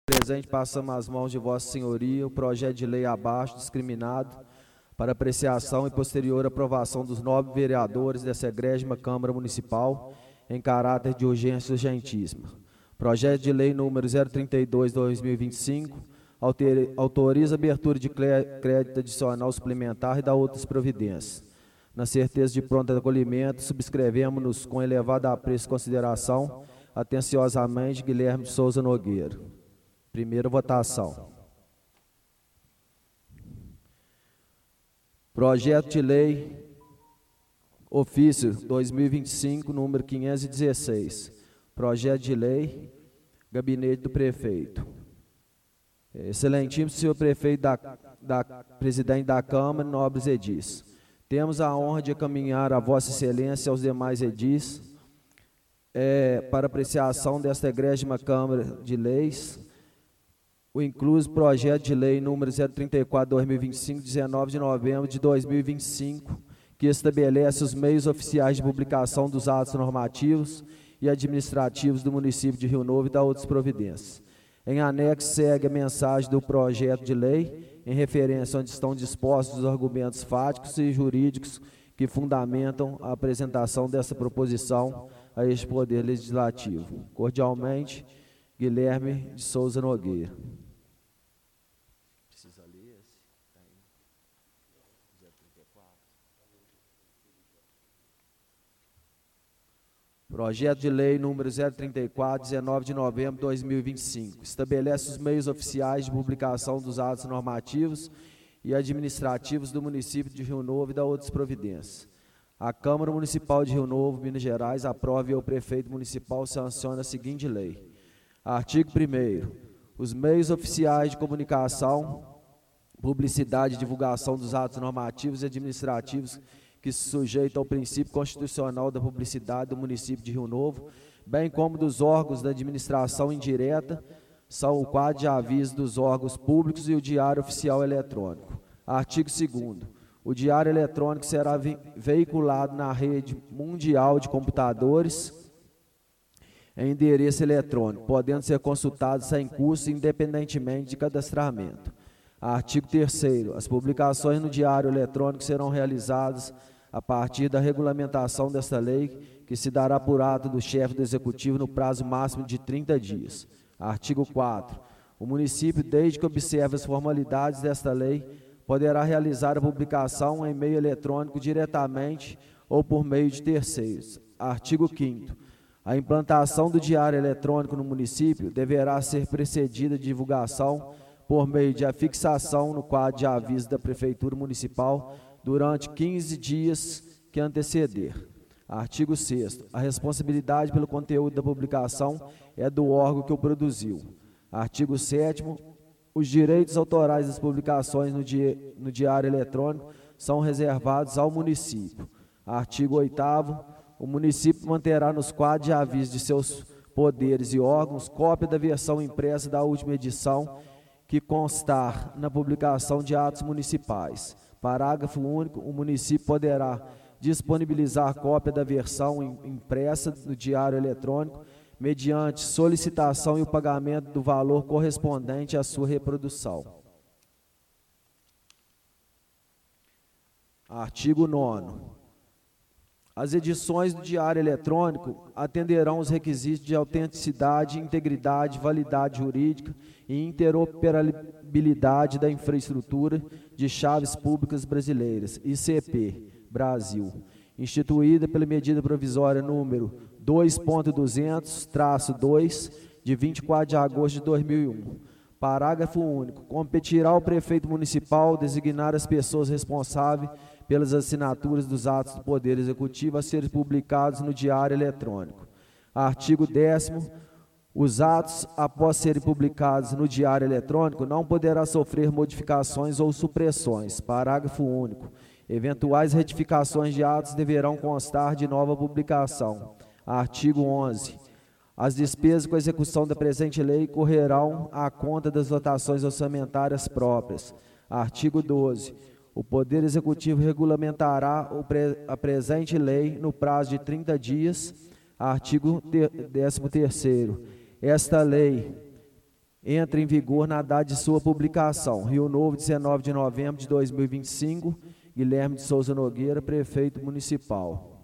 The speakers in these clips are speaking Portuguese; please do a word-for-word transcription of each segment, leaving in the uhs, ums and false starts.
presente, passamos às mãos de Vossa Senhoria o projeto de lei abaixo discriminado para apreciação e posterior aprovação dos nove vereadores dessa egrégima Câmara Municipal em caráter de urgência urgentíssima. Projeto de lei número zero trinta e dois barra dois mil e vinte e cinco autoriza a abertura de crédito adicional suplementar e da outras providências. Na certeza de pronto acolhimento, subscrevemos-nos com elevado apreço e consideração, atenciosamente, Guilherme de Souza Nogueira. Primeira votação. Projeto de lei, ofício dois mil e vinte e cinco, número quinhentos e dezesseis. Projeto de lei, gabinete do prefeito. Excelentíssimo senhor prefeito da, da presidente da Câmara, nobres edis. Temos a honra de encaminhar a Vossa Excelência e aos demais edis é, para apreciação desta egrégima Câmara de Leis o incluso projeto de lei número zero trinta e quatro barra dois mil e vinte e cinco, dezenove de novembro de dois mil e vinte e cinco, que estabelece os meios oficiais de publicação dos atos normativos e administrativos do município de Rio Novo e da outras providências. Em anexo segue a mensagem do projeto de lei, em referência onde estão dispostos os argumentos fáticos e jurídicos que fundamentam a apresentação dessa proposição a este Poder Legislativo. Cordialmente, Guilherme de Souza Nogueira. Precisa ler esse? zero trinta e quatro. Projeto de lei número zero trinta e quatro, dezenove de novembro de dois mil e vinte e cinco. Estabelece os meios oficiais de publicação dos atos normativos e administrativos do município de Rio Novo e da outras providências. A Câmara Municipal de Rio Novo, Minas Gerais, aprova e o prefeito municipal sanciona a seguinte lei. Artigo primeiro. Os meios oficiais de comunicação, publicidade e divulgação dos atos normativos e administrativos que se sujeitam ao princípio constitucional da publicidade do município de Rio Novo, bem como dos órgãos da administração indireta, são o quadro de aviso dos órgãos públicos e o Diário Oficial Eletrônico. Artigo segundo. O Diário Eletrônico será ve- veiculado na rede mundial de computadores em endereço eletrônico, podendo ser consultado sem custo, independentemente de cadastramento. Artigo terceiro. As publicações no Diário Eletrônico serão realizadas a partir da regulamentação desta lei, que se dará por ato do chefe do Executivo no prazo máximo de trinta dias. Artigo quarto. O município, desde que observe as formalidades desta lei, poderá realizar a publicação em meio eletrônico diretamente ou por meio de terceiros. Artigo quinto. A implantação do Diário Eletrônico no município deverá ser precedida de divulgação por meio de afixação no quadro de aviso da Prefeitura Municipal durante quinze dias que anteceder. Artigo sexto. A responsabilidade pelo conteúdo da publicação é do órgão que o produziu. Artigo sétimo. Os direitos autorais das publicações no, di no Diário Eletrônico são reservados ao município. Artigo oitavo. O município manterá nos quadros de aviso de seus poderes e órgãos cópia da versão impressa da última edição que constar na publicação de atos municipais. Parágrafo único. O município poderá disponibilizar cópia da versão impressa no Diário Eletrônico mediante solicitação e o pagamento do valor correspondente à sua reprodução. Artigo nono. As edições do Diário Eletrônico atenderão os requisitos de autenticidade, integridade, validade jurídica e interoperabilidade da infraestrutura de chaves públicas brasileiras, I C P, Brasil, instituída pela medida provisória número dois ponto duzentos traço dois, de vinte e quatro de agosto de dois mil e um. Parágrafo único. Competirá ao prefeito municipal designar as pessoas responsáveis pelas assinaturas dos atos do Poder Executivo a serem publicados no Diário Eletrônico. Artigo décimo. Os atos, após serem publicados no Diário Eletrônico, não poderá sofrer modificações ou supressões. Parágrafo único. Eventuais retificações de atos deverão constar de nova publicação. Artigo onze. As despesas com a execução da presente lei correrão à conta das dotações orçamentárias próprias. Artigo doze. O Poder Executivo regulamentará o pre, a presente lei no prazo de trinta dias. Artigo décimo terceiro. Esta lei entra em vigor na data de sua publicação. Rio Novo, dezenove de novembro de dois mil e vinte e cinco, Guilherme de Souza Nogueira, prefeito municipal.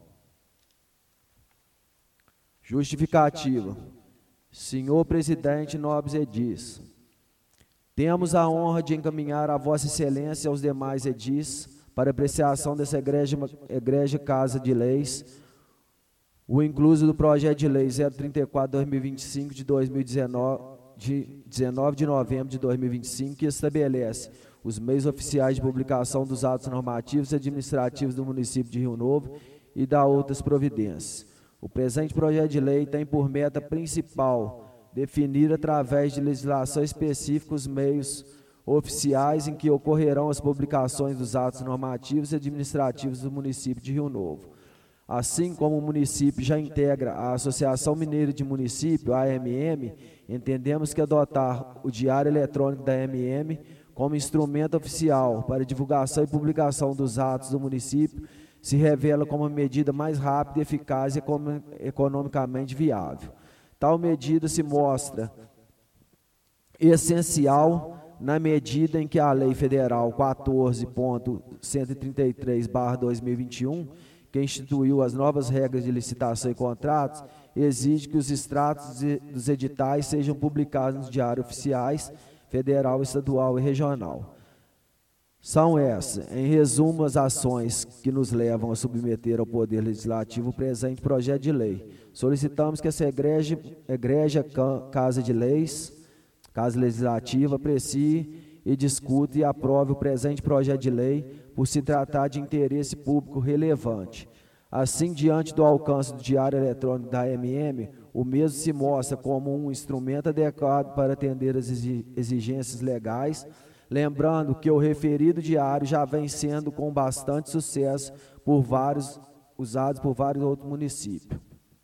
Justificativa. Senhor presidente, nobres edis, temos a honra de encaminhar a Vossa Excelência e aos demais edis para apreciação dessa egrégia, egrégia Casa de Leis, o incluso do projeto de lei zero trinta e quatro barra dois mil e vinte e cinco de dois mil e dezenove, de dezenove de novembro de dois mil e vinte e cinco, que estabelece os meios oficiais de publicação dos atos normativos e administrativos do município de Rio Novo e da outras providências. O presente projeto de lei tem por meta principal definir, através de legislação específica, os meios oficiais em que ocorrerão as publicações dos atos normativos e administrativos do município de Rio Novo. Assim como o município já integra a Associação Mineira de Município, a A M M, entendemos que adotar o Diário Eletrônico da A M M como instrumento oficial para divulgação e publicação dos atos do município se revela como a medida mais rápida, eficaz e economicamente viável. Tal medida se mostra essencial na medida em que a Lei Federal quatorze ponto cento e trinta e três barra dois mil e vinte e um, que instituiu as novas regras de licitação e contratos, exige que os extratos dos editais sejam publicados nos diários oficiais, federal, estadual e regional. São essas, em resumo, as ações que nos levam a submeter ao Poder Legislativo o presente projeto de lei. Solicitamos que essa egrégia, egrégia Casa de Leis, Casa Legislativa, aprecie e discuta e aprove o presente projeto de lei por se tratar de interesse público relevante. Assim, diante do alcance do Diário Eletrônico da A M M, o mesmo se mostra como um instrumento adequado para atender às exigências legais, lembrando que o referido diário já vem sendo com bastante sucesso por vários, usados por vários outros municípios.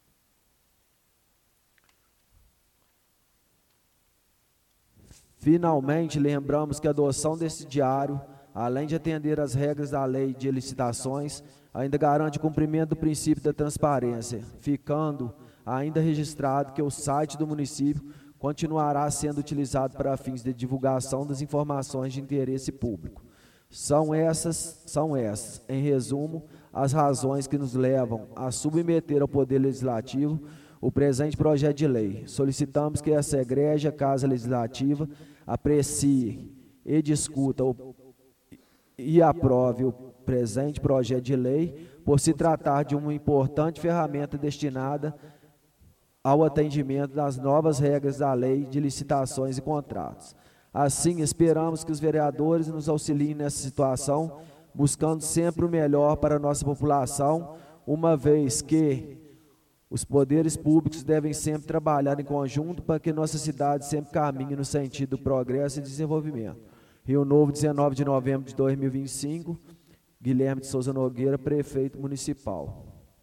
Finalmente, lembramos que a adoção desse diário, além de atender às regras da lei de licitações, ainda garante o cumprimento do princípio da transparência, ficando ainda registrado que o site do município continuará sendo utilizado para fins de divulgação das informações de interesse público. São essas, são essas, em resumo, as razões que nos levam a submeter ao Poder Legislativo o presente projeto de lei. Solicitamos que essa egrégia Casa Legislativa aprecie e discuta o, e aprove o presente projeto de lei, por se tratar de uma importante ferramenta destinada ao atendimento das novas regras da Lei de Licitações e Contratos. Assim, esperamos que os vereadores nos auxiliem nessa situação, buscando sempre o melhor para a nossa população, uma vez que os poderes públicos devem sempre trabalhar em conjunto para que nossa cidade sempre caminhe no sentido do progresso e desenvolvimento. Rio Novo, dezenove de novembro de dois mil e vinte e cinco, Guilherme de Souza Nogueira, prefeito municipal.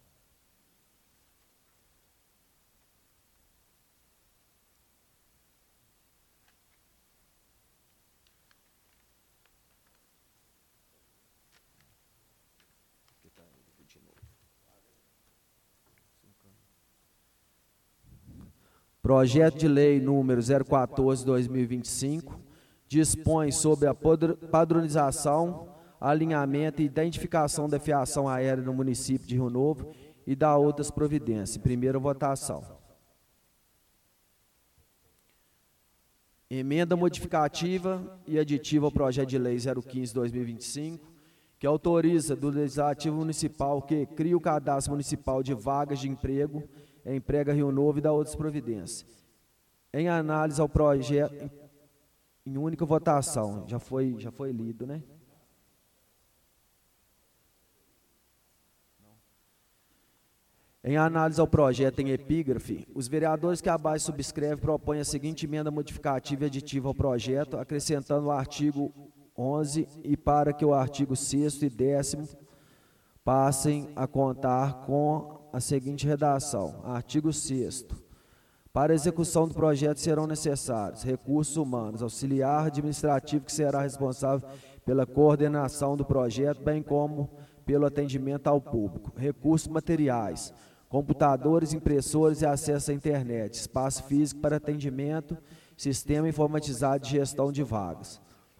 Projeto de lei número zero quatorze barra dois mil e vinte e cinco dispõe sobre a padronização, alinhamento e identificação da fiação aérea no município de Rio Novo e da outras providências. Primeira votação. Emenda modificativa e aditiva ao projeto de lei zero quinze barra dois mil e vinte e cinco, que autoriza do Legislativo Municipal que cria o cadastro municipal de vagas de emprego, emprega Rio Novo e da outras providências. Em análise ao projeto, em, em única votação, já foi, já foi lido, né? Em análise ao projeto em epígrafe, os vereadores que abaixo subscrevem propõem a seguinte emenda modificativa e aditiva ao projeto, acrescentando o artigo onze e para que o artigo sexto e décimo passem a contar com a seguinte redação. Artigo sexto. Para a execução do projeto serão necessários recursos humanos, auxiliar administrativo que será responsável pela coordenação do projeto, bem como pelo atendimento ao público, recursos materiais, computadores, impressores e acesso à internet, espaço físico para atendimento, Sistema Informatizado de Gestão de Vagas.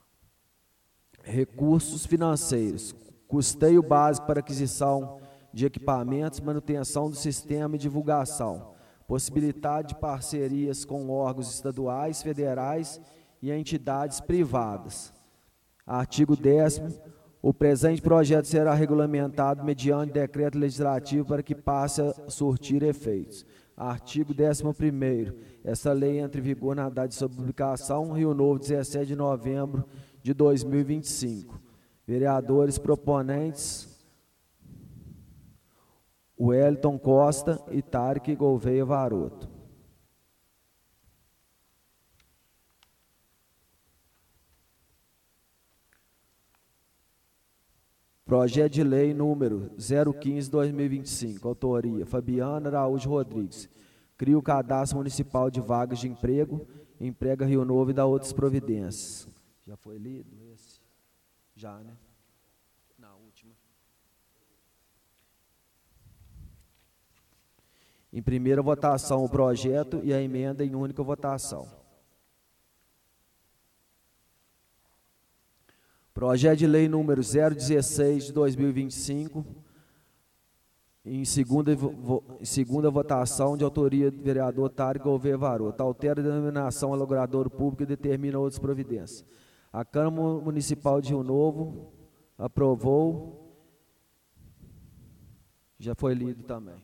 Recursos financeiros. Custeio básico para aquisição de equipamentos, manutenção do sistema e divulgação. Possibilidade de parcerias com órgãos estaduais, federais e entidades privadas. Artigo décimo. O presente projeto será regulamentado mediante decreto legislativo para que passe a surtir efeitos. Artigo décimo primeiro. Essa lei entra em vigor na data de sua publicação, Rio Novo, dezessete de novembro de dois mil e vinte e cinco. Vereadores proponentes: Wellington Costa e Tarek Gouveia Varoto. Projeto de lei número zero quinze barra dois mil e vinte e cinco, autoria Fabiana Araújo Rodrigues. Cria o cadastro municipal de vagas de emprego, emprega Rio Novo e dá outras providências. Já foi lido esse? Já, né? Na última. Em primeira votação o projeto e a emenda em única votação. Projeto de lei número zero dezesseis de dois mil e vinte e cinco, em segunda, vo, em segunda votação, de autoria do vereador Tarek Gouveia Varoto. Altera a denominação alogradouro público e determina outras providências. A Câmara Municipal de Rio Novo aprovou. Já foi lido também.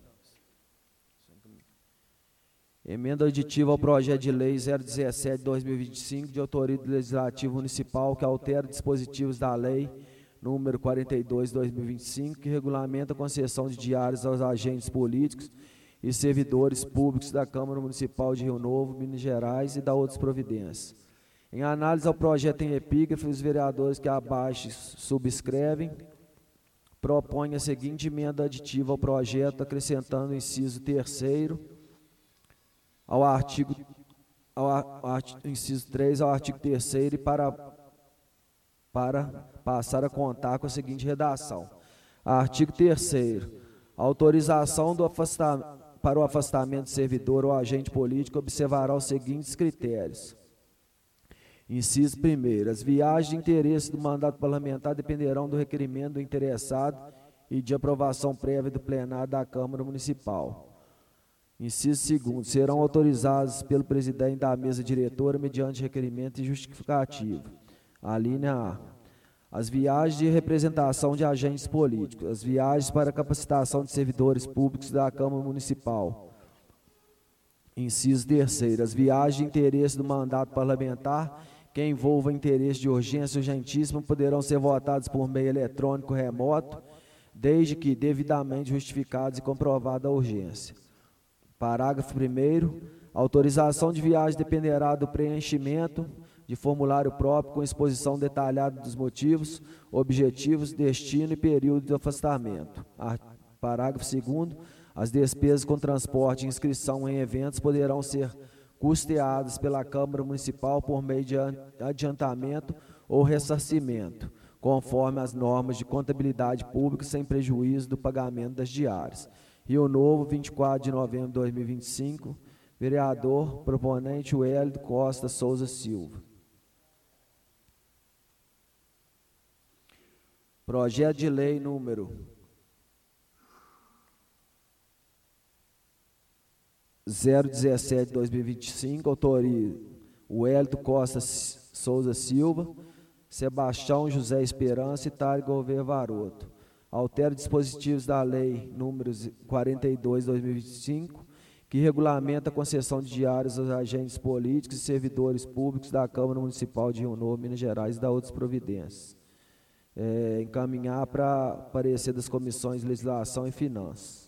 Emenda auditiva ao projeto de lei zero dezessete de dois mil e vinte e cinco, de autoria do Legislativo Municipal, que altera dispositivos da lei número quarenta e dois de dois mil e vinte e cinco, que regulamenta a concessão de diários aos agentes políticos e servidores públicos da Câmara Municipal de Rio Novo, Minas Gerais, e da outras providências. Em análise ao projeto em epígrafe, os vereadores que abaixo subscrevem propõem a seguinte emenda aditiva ao projeto, acrescentando o inciso terceiro ao artigo, ao, ao inciso três ao artigo terceiro e para, para passar a contar com a seguinte redação. Artigo terceiro. Autorização do afastamento, para o afastamento de servidor ou agente político observará os seguintes critérios. Inciso primeiro. As viagens de interesse do mandato parlamentar dependerão do requerimento do interessado e de aprovação prévia do plenário da Câmara Municipal. Inciso segundo, serão autorizados pelo presidente da mesa diretora mediante requerimento e justificativo. A linha A. As viagens de representação de agentes políticos, as viagens para capacitação de servidores públicos da Câmara Municipal. Inciso terceiro, as viagens de interesse do mandato parlamentar que envolvam interesse de urgência urgentíssima poderão ser votadas por meio eletrônico remoto, desde que devidamente justificados e comprovada a urgência. Parágrafo primeiro. A autorização de viagem dependerá do preenchimento de formulário próprio com exposição detalhada dos motivos, objetivos, destino e período de afastamento. Parágrafo segundo. As despesas com transporte e inscrição em eventos poderão ser custeadas pela Câmara Municipal por meio de adiantamento ou ressarcimento, conforme as normas de contabilidade pública, sem prejuízo do pagamento das diárias. Rio Novo, vinte e quatro de novembro de dois mil e vinte e cinco, vereador, proponente Wellington Costa Souza Silva. Projeto de lei número zero dezessete de dois mil e vinte e cinco, autoria Wellington Costa Souza Silva, Sebastião José Esperança e Tarek Gouveia Varoto. Altera dispositivos da lei número quarenta e dois de dois mil e vinte e cinco, que regulamenta a concessão de diários aos agentes políticos e servidores públicos da Câmara Municipal de Rio Novo, Minas Gerais, e da outras providências. É, encaminhar para parecer das comissões de Legislação e Finanças.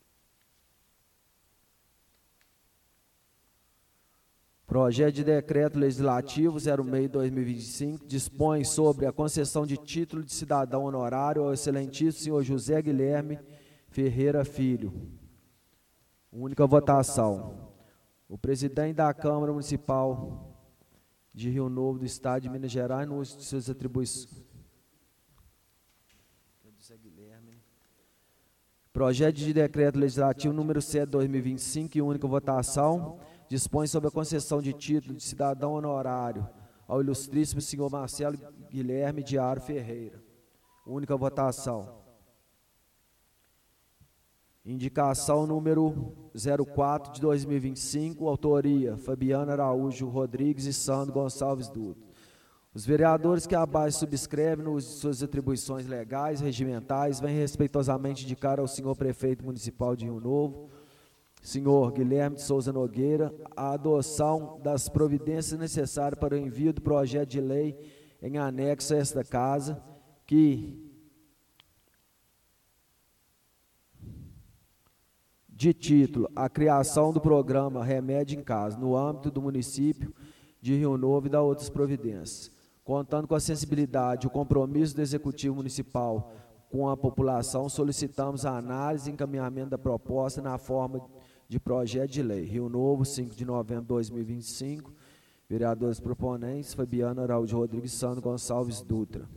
Projeto de Decreto Legislativo zero seis de dois mil e vinte e cinco dispõe sobre a concessão de título de cidadão honorário ao excelentíssimo senhor José Guilherme Ferreira Filho. Única votação. O presidente da Câmara Municipal de Rio Novo do Estado de Minas Gerais, no uso de suas atribuições. Projeto de Decreto Legislativo número sete de dois mil e vinte e cinco, em única votação, dispõe sobre a concessão de título de cidadão honorário ao ilustríssimo senhor Marcelo Guilherme de Aro Ferreira. Única votação. Indicação número zero quatro de dois mil e vinte e cinco, autoria Fabiana Araújo Rodrigues e Sandro Gonçalves Dutra. Os vereadores que abaixo subscrevem nos suas atribuições legais, regimentais, vêm respeitosamente indicar ao senhor prefeito municipal de Rio Novo, senhor Guilherme de Souza Nogueira, a adoção das providências necessárias para o envio do projeto de lei em anexo a esta casa, que de título, a criação do programa Remédio em Casa, no âmbito do município de Rio Novo e da outras providências. Contando com a sensibilidade e o compromisso do Executivo Municipal com a população, solicitamos a análise e encaminhamento da proposta na forma de projeto de lei. Rio Novo, cinco de novembro de dois mil e vinte e cinco, vereadores proponentes, Fabiana Araújo Rodrigues e Sandro Gonçalves Dutra.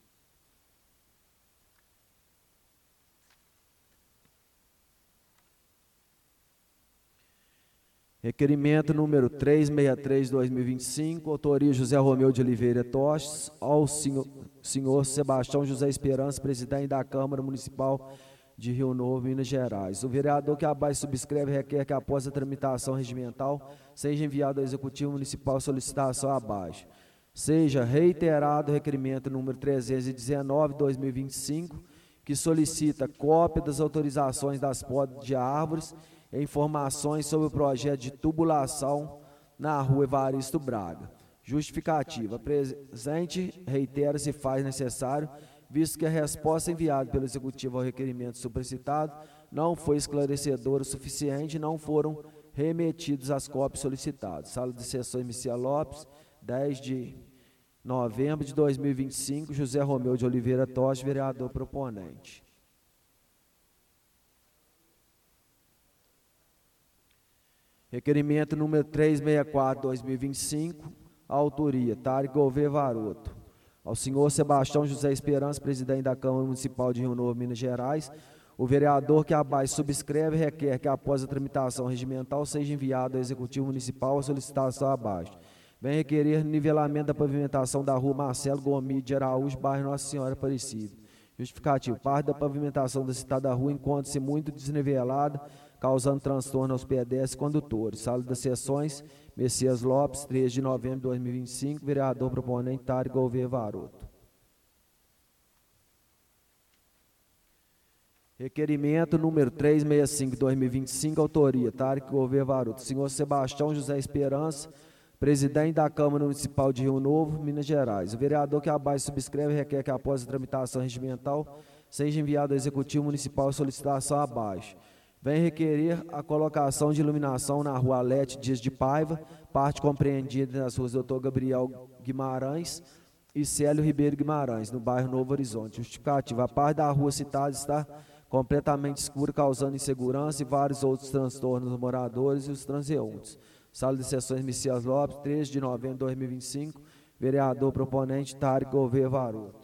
Requerimento número trezentos e sessenta e três de dois mil e vinte e cinco, autoria José Romeu de Oliveira Tostes, ao senhor, senhor Sebastião José Esperança, presidente da Câmara Municipal de Rio Novo, Minas Gerais. O vereador que abaixo subscreve requer que, após a tramitação regimental, seja enviado ao Executivo Municipal solicitação abaixo. Seja reiterado o requerimento número trezentos e dezenove de dois mil e vinte e cinco, que solicita cópia das autorizações das podas de árvores e informações sobre o projeto de tubulação na rua Evaristo Braga. Justificativa. Presente reitera se faz necessário, visto que a resposta enviada pelo Executivo ao requerimento supracitado não foi esclarecedora o suficiente e não foram remetidos as cópias solicitadas. Sala de Sessões Messias Lopes, dez de novembro de dois mil e vinte e cinco, José Romeu de Oliveira Tostes, vereador proponente. Requerimento número trezentos e sessenta e quatro de dois mil e vinte e cinco, autoria Tarek Gouveia Varoto. Ao senhor Sebastião José Esperança, presidente da Câmara Municipal de Rio Novo, Minas Gerais, o vereador que abaixo subscreve requer que, após a tramitação regimental, seja enviado ao Executivo Municipal a solicitação abaixo. Vem requerer nivelamento da pavimentação da rua Marcelo Gomes de Araújo, bairro Nossa Senhora Aparecida. Justificativo. Parte da pavimentação da citada rua encontra-se muito desnivelada, causando transtorno aos pedestres e condutores. Sala das Sessões, Messias Lopes, três de novembro de dois mil e vinte e cinco, vereador proponente Tarek Gouveia Varoto. Requerimento número trezentos e sessenta e cinco de dois mil e vinte e cinco, autoria Tarek Gouveia Varoto. Senhor Sebastião José Esperança, presidente da Câmara Municipal de Rio Novo, Minas Gerais. O vereador que abaixo subscreve requer que, após a tramitação regimental, seja enviado ao Executivo Municipal a solicitação abaixo. Vem requerer a colocação de iluminação na rua Alete Dias de Paiva, parte compreendida nas ruas doutor Gabriel Guimarães e Célio Ribeiro Guimarães, no bairro Novo Horizonte. Justificativa. A parte da rua citada está completamente escura, causando insegurança e vários outros transtornos aos moradores e os transeuntes. Sala de Sessões Messias Lopes, três de novembro de dois mil e vinte e cinco, vereador proponente Tarek Gouveia Varoto.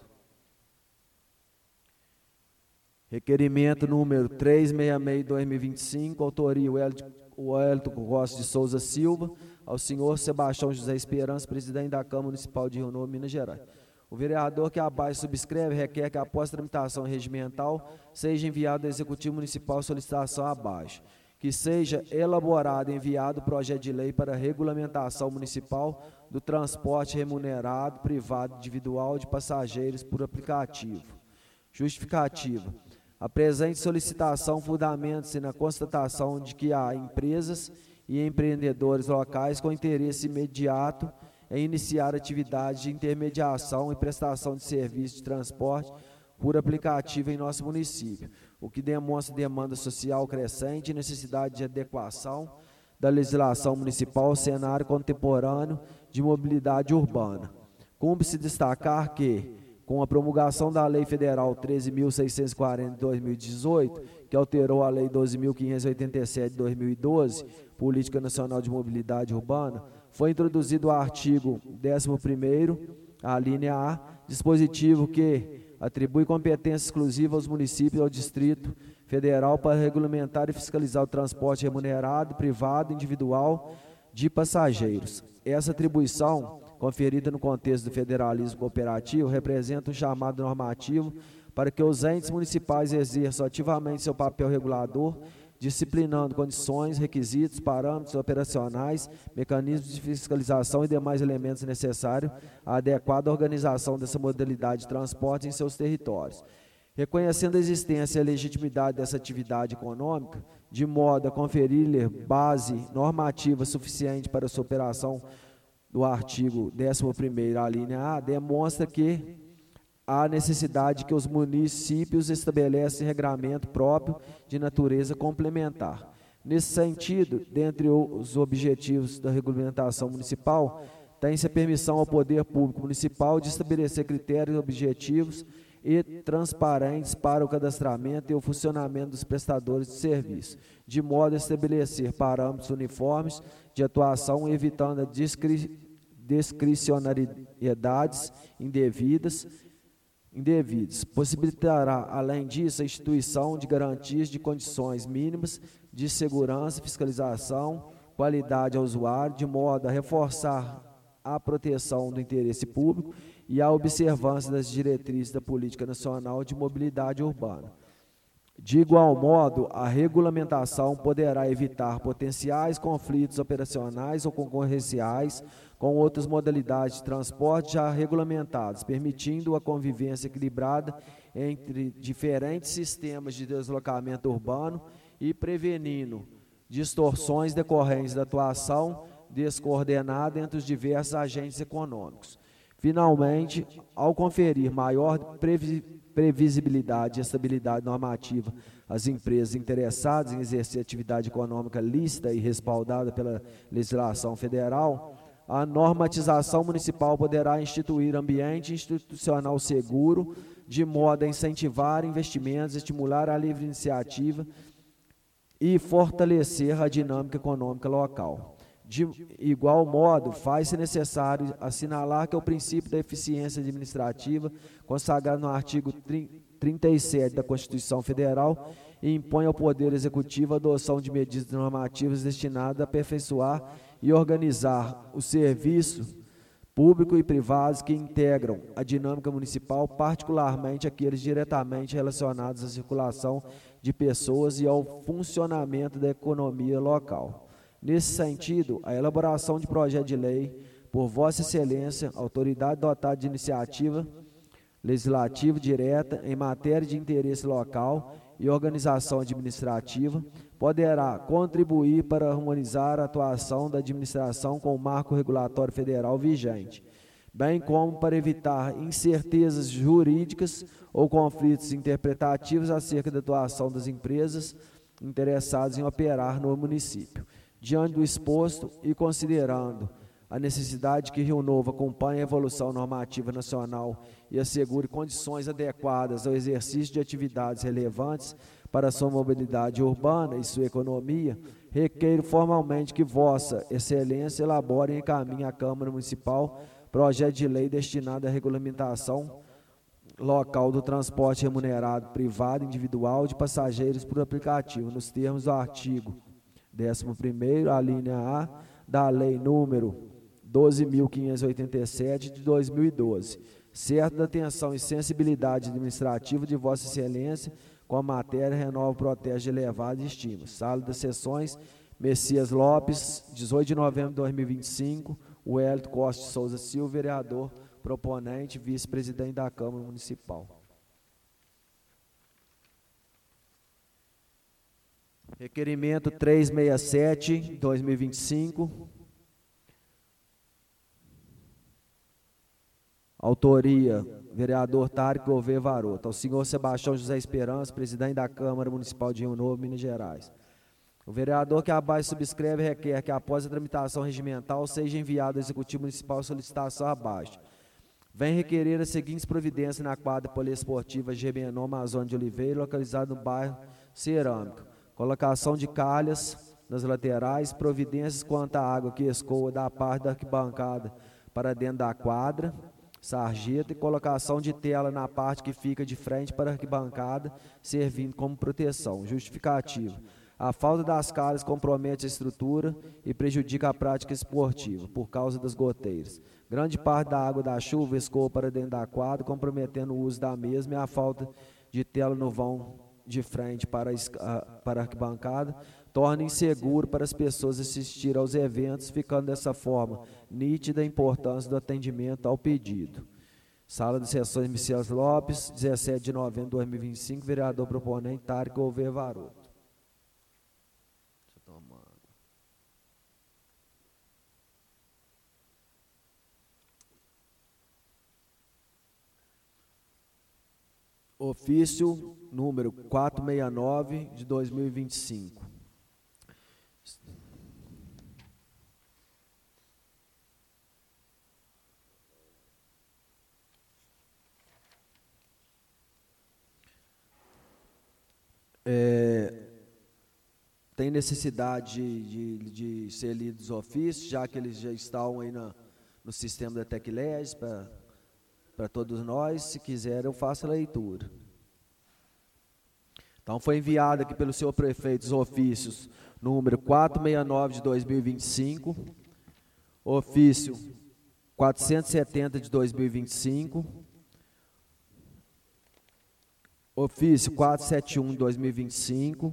Requerimento número trezentos e sessenta e seis de dois mil e vinte e cinco, autoria Wellington Costa de Souza Silva, ao senhor Sebastião José Esperança, presidente da Câmara Municipal de Rio Novo, Minas Gerais. O vereador que abaixo subscreve requer que, após tramitação regimental, seja enviado ao Executivo Municipal solicitação abaixo. Que seja elaborado e enviado o projeto de lei para regulamentação municipal do transporte remunerado, privado, individual de passageiros por aplicativo. Justificativa. A presente solicitação fundamenta-se na constatação de que há empresas e empreendedores locais com interesse imediato em iniciar atividades de intermediação e prestação de serviços de transporte por aplicativo em nosso município, o que demonstra demanda social crescente e necessidade de adequação da legislação municipal ao cenário contemporâneo de mobilidade urbana. Cumpre-se destacar que, com a promulgação da Lei Federal treze mil seiscentos e quarenta de dois mil e dezoito, que alterou a Lei doze mil quinhentos e oitenta e sete de dois mil e doze, Política Nacional de Mobilidade Urbana, foi introduzido o artigo décimo primeiro, a linha A, dispositivo que atribui competência exclusiva aos municípios e ao Distrito Federal para regulamentar e fiscalizar o transporte remunerado, privado, individual de passageiros. Essa atribuição, conferida no contexto do federalismo cooperativo, representa um chamado normativo para que os entes municipais exerçam ativamente seu papel regulador, disciplinando condições, requisitos, parâmetros operacionais, mecanismos de fiscalização e demais elementos necessários à adequada organização dessa modalidade de transporte em seus territórios. Reconhecendo a existência e a legitimidade dessa atividade econômica, de modo a conferir-lhe base normativa suficiente para sua operação do artigo décimo primeiro, a linha A, demonstra que há necessidade que os municípios estabeleçam regramento próprio de natureza complementar. Nesse sentido, dentre os objetivos da regulamentação municipal, tem-se a permissão ao poder público municipal de estabelecer critérios objetivos e transparentes para o cadastramento e o funcionamento dos prestadores de serviço, de modo a estabelecer parâmetros uniformes de atuação, evitando as discri discricionariedades indevidas, indevidas. Possibilitará, além disso, a instituição de garantias de condições mínimas de segurança, fiscalização, qualidade ao usuário, de modo a reforçar a proteção do interesse público e a observância das diretrizes da Política Nacional de Mobilidade Urbana. De igual modo, a regulamentação poderá evitar potenciais conflitos operacionais ou concorrenciais com outras modalidades de transporte já regulamentadas, permitindo a convivência equilibrada entre diferentes sistemas de deslocamento urbano e prevenindo distorções decorrentes da atuação descoordenada entre os diversos agentes econômicos. Finalmente, ao conferir maior previ previsibilidade e estabilidade normativa às empresas interessadas em exercer atividade econômica lícita e respaldada pela legislação federal, a normatização municipal poderá instituir ambiente institucional seguro, de modo a incentivar investimentos, estimular a livre iniciativa e fortalecer a dinâmica econômica local. De igual modo, faz-se necessário assinalar que o princípio da eficiência administrativa, consagrado no artigo trinta e sete da Constituição Federal, impõe ao Poder Executivo a adoção de medidas normativas destinadas a aperfeiçoar e organizar o serviço público e privados que integram a dinâmica municipal, particularmente aqueles diretamente relacionados à circulação de pessoas e ao funcionamento da economia local. Nesse sentido, a elaboração de projeto de lei por Vossa Excelência, autoridade dotada de iniciativa legislativa direta em matéria de interesse local e organização administrativa, poderá contribuir para harmonizar a atuação da administração com o marco regulatório federal vigente, bem como para evitar incertezas jurídicas ou conflitos interpretativos acerca da atuação das empresas interessadas em operar no município. Diante do exposto e considerando a necessidade que Rio Novo acompanhe a evolução normativa nacional e assegure condições adequadas ao exercício de atividades relevantes para a sua mobilidade urbana e sua economia, requeiro formalmente que Vossa Excelência elabore e encaminhe à Câmara Municipal projeto de lei destinado à regulamentação local do transporte remunerado privado individual de passageiros por aplicativo, nos termos do artigo décimo primeiro, a linha A, da Lei número doze mil quinhentos e oitenta e sete, de dois mil e doze, certo da atenção e sensibilidade administrativa de Vossa Excelência com a matéria, renova, protege, elevado e estima. Sala das Sessões, Messias Lopes, dezoito de novembro de dois mil e vinte e cinco, Wellington Costa de Souza Silva, vereador, proponente, vice-presidente da Câmara Municipal. Requerimento trezentos e sessenta e sete, dois mil e vinte e cinco. Autoria, vereador Tarek Gouveia Varoto. Ao senhor Sebastião José Esperança, presidente da Câmara Municipal de Rio Novo, Minas Gerais. O vereador que abaixo subscreve requer que, após a tramitação regimental, seja enviado ao Executivo Municipal solicitação abaixo. Vem requerer as seguintes providências na quadra poliesportiva G B N O Amazônia de Oliveira, localizada no bairro Cerâmica. Colocação de calhas nas laterais, providências quanto à água que escoa da parte da arquibancada para dentro da quadra, sarjeta, e colocação de tela na parte que fica de frente para a arquibancada, servindo como proteção. Justificativo. A falta das calhas compromete a estrutura e prejudica a prática esportiva, por causa das goteiras. Grande parte da água da chuva escoa para dentro da quadra, comprometendo o uso da mesma, e a falta de tela no vão de frente para a, para a arquibancada torna inseguro para as pessoas assistirem aos eventos, ficando dessa forma nítida a importância do atendimento ao pedido. Sala de Sessões Messias Lopes, dezessete de novembro de dois mil e vinte e cinco, vereador proponente Tarek Gouveia Varoto. Deixa eu tomar água. Ofício número quatrocentos e sessenta e nove de dois mil e vinte e cinco. É, tem necessidade de, de, de ser lidos os ofícios, já que eles já estão aí na, no sistema da Tecleges, para todos nós. Se quiser, eu faço a leitura. Então, foi enviado aqui pelo senhor prefeito os ofícios número quatrocentos e sessenta e nove de dois mil e vinte e cinco, ofício quatrocentos e setenta de dois mil e vinte e cinco, ofício quatrocentos e setenta e um de dois mil e vinte e cinco,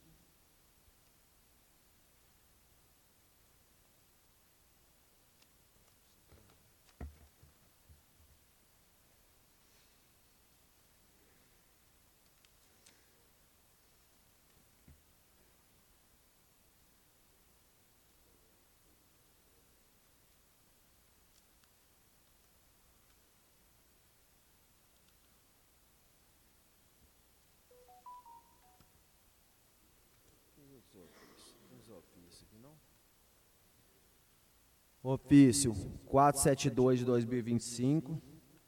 ofício quatrocentos e setenta e dois de dois mil e vinte e cinco,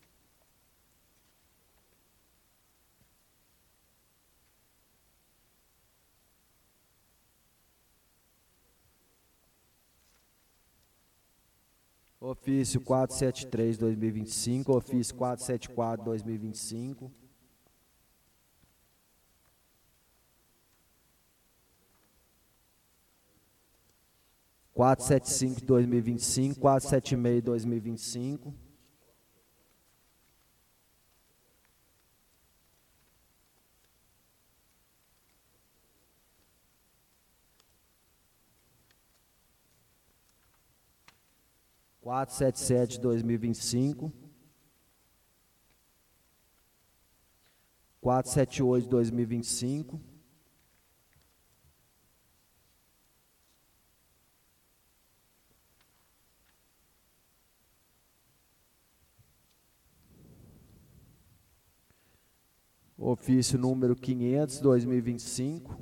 ofício quatrocentos e setenta e três de dois mil e vinte e cinco, ofício quatrocentos e setenta e quatro de dois mil e vinte e cinco, quatrocentos e setenta e cinco de dois mil e vinte e cinco, quatrocentos e setenta e seis de dois mil e vinte e cinco, quatrocentos e setenta e sete de dois mil e vinte e cinco, quatrocentos e setenta e oito de dois mil e vinte e cinco, ofício número quinhentos de dois mil e vinte e cinco,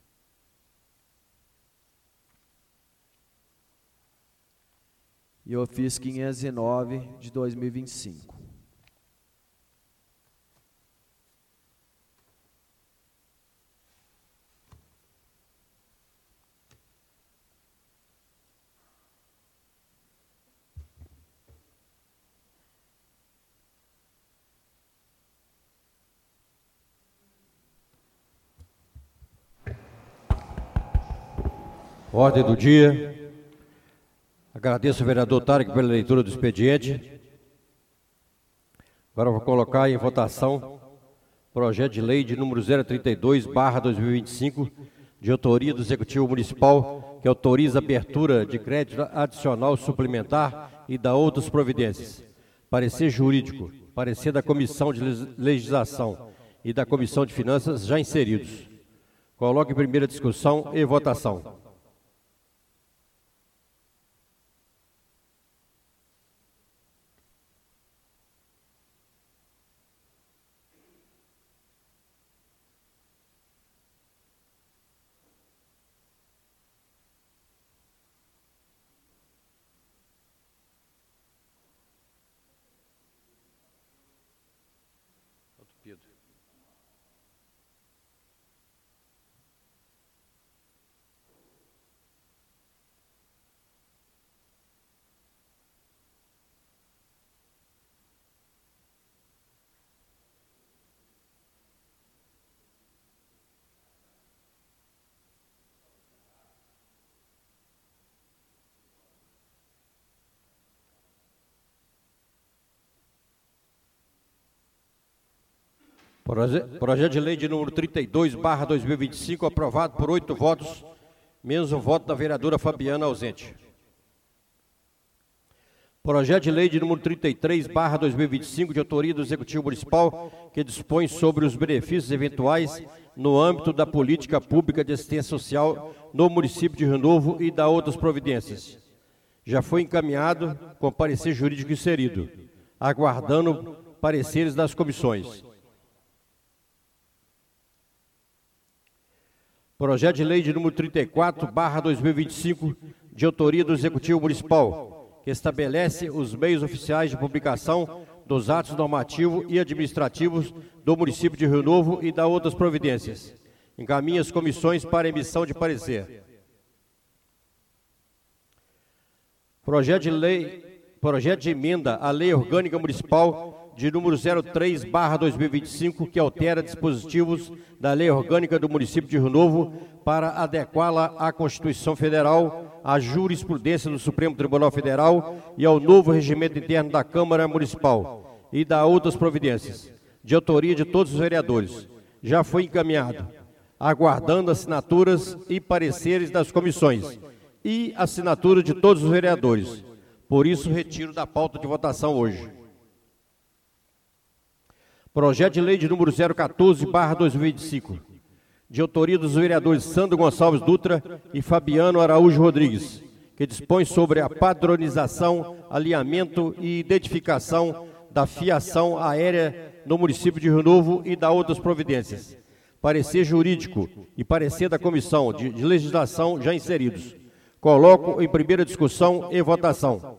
e ofício quinhentos e nove de dois mil e vinte e cinco. Ordem do dia. Agradeço ao vereador Tarek pela leitura do expediente. Agora eu vou colocar em votação o projeto de lei de número zero trinta e dois barra dois mil e vinte e cinco, de autoria do Executivo Municipal, que autoriza a abertura de crédito adicional suplementar e da outras providências. Parecer jurídico, parecer da Comissão de Legislação e da Comissão de Finanças já inseridos. Coloque em primeira discussão e votação. Projeto de lei de número trinta e dois, barra dois mil e vinte e cinco, aprovado por oito votos, menos o voto da vereadora Fabiana ausente. Projeto de lei de número trinta e três, barra dois mil e vinte e cinco, de autoria do Executivo Municipal, que dispõe sobre os benefícios eventuais no âmbito da política pública de assistência social no município de Rio Novo e da outras providências. Já foi encaminhado com parecer jurídico inserido, aguardando pareceres das comissões. Projeto de lei de número trinta e quatro, barra dois mil e vinte e cinco, de autoria do Executivo Municipal, que estabelece os meios oficiais de publicação dos atos normativos e administrativos do município de Rio Novo e da outras providências. Encaminha as comissões para emissão de parecer. Projeto de lei, projeto de emenda à Lei Orgânica Municipal de número zero três, barra dois mil e vinte e cinco, que altera dispositivos da Lei Orgânica do município de Rio Novo para adequá-la à Constituição Federal, à jurisprudência do Supremo Tribunal Federal e ao novo regimento interno da Câmara Municipal e da outras providências, de autoria de todos os vereadores. Já foi encaminhado, aguardando assinaturas e pareceres das comissões e assinatura de todos os vereadores. Por isso, retiro da pauta de votação hoje. Projeto de lei de número zero quatorze, barra dois mil e vinte e cinco, de autoria dos vereadores Sandro Gonçalves Dutra e Fabiano Araújo Rodrigues, que dispõe sobre a padronização, alinhamento e identificação da fiação aérea no município de Rio Novo e da outras providências. Parecer jurídico e parecer da Comissão de, de Legislação já inseridos. Coloco em primeira discussão e votação.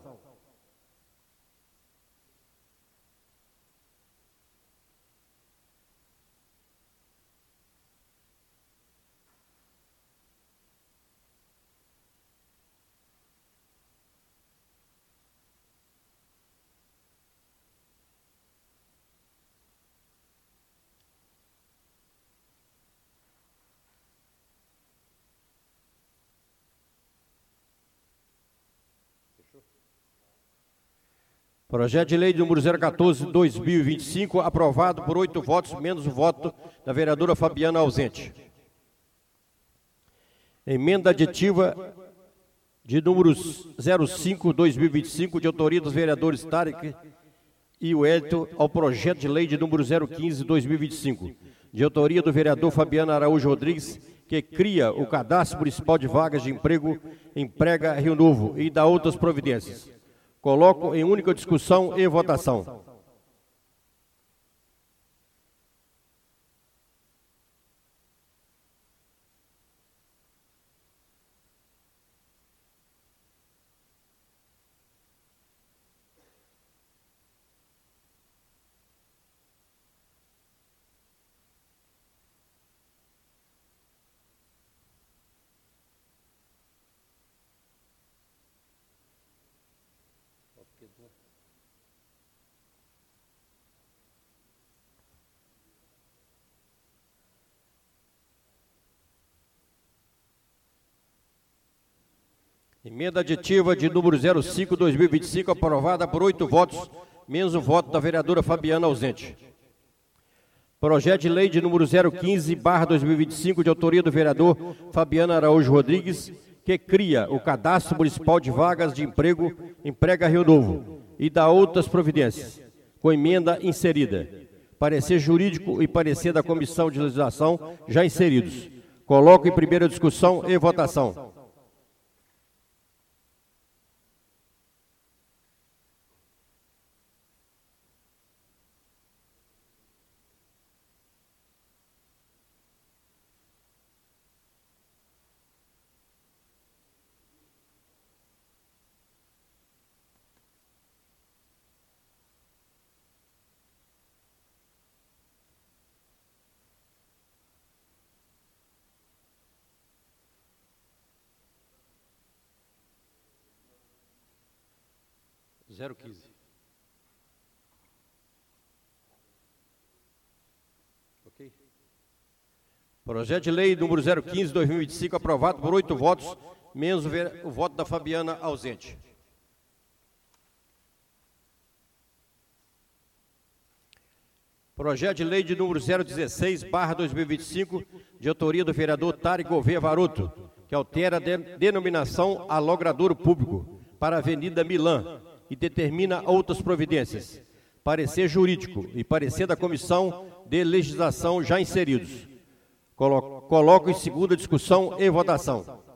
Projeto de lei número zero quatorze, dois mil e vinte e cinco, aprovado por oito votos, menos o voto da vereadora Fabiana ausente. Emenda aditiva de número zero cinco, dois mil e vinte e cinco, de autoria dos vereadores Tarek e Wellington, ao projeto de lei de número zero quinze, dois mil e vinte e cinco, de autoria do vereador Fabiano Araújo Rodrigues, que cria o Cadastro Municipal de Vagas de Emprego, Emprega Rio Novo e da outras providências. Coloco em única discussão e votação. Emenda aditiva de número zero cinco, dois mil e vinte e cinco, aprovada por oito votos, menos o voto da vereadora Fabiana ausente. Projeto de lei de número zero quinze, barra dois mil e vinte e cinco, de autoria do vereador Fabiano Araújo Rodrigues, que cria o Cadastro Municipal de Vagas de Emprego, Emprega Rio Novo e da outras providências, com emenda inserida. Parecer jurídico e parecer da Comissão de Legislação já inseridos. Coloco em primeira discussão e votação. zero quinze. Ok? Projeto de lei número zero quinze, dois mil e vinte e cinco, aprovado por oito votos, menos o, o voto da Fabiana ausente. Projeto de lei de número zero dezesseis barra dois mil e vinte e cinco, de autoria do vereador Tarek Gouveia Varoto, que altera a de, denominação a logradouro público para a Avenida Milã e determina outras providências. Parecer jurídico e parecer da Comissão de Legislação já inseridos. Colo, coloco em segunda discussão e votação.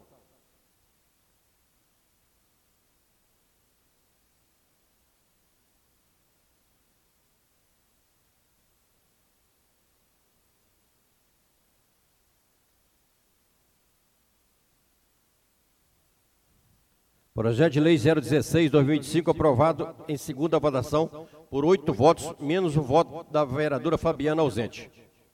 Projeto de lei zero dezesseis barra dois mil e vinte e cinco aprovado em segunda votação por oito votos, menos o voto da vereadora Fabiana ausente.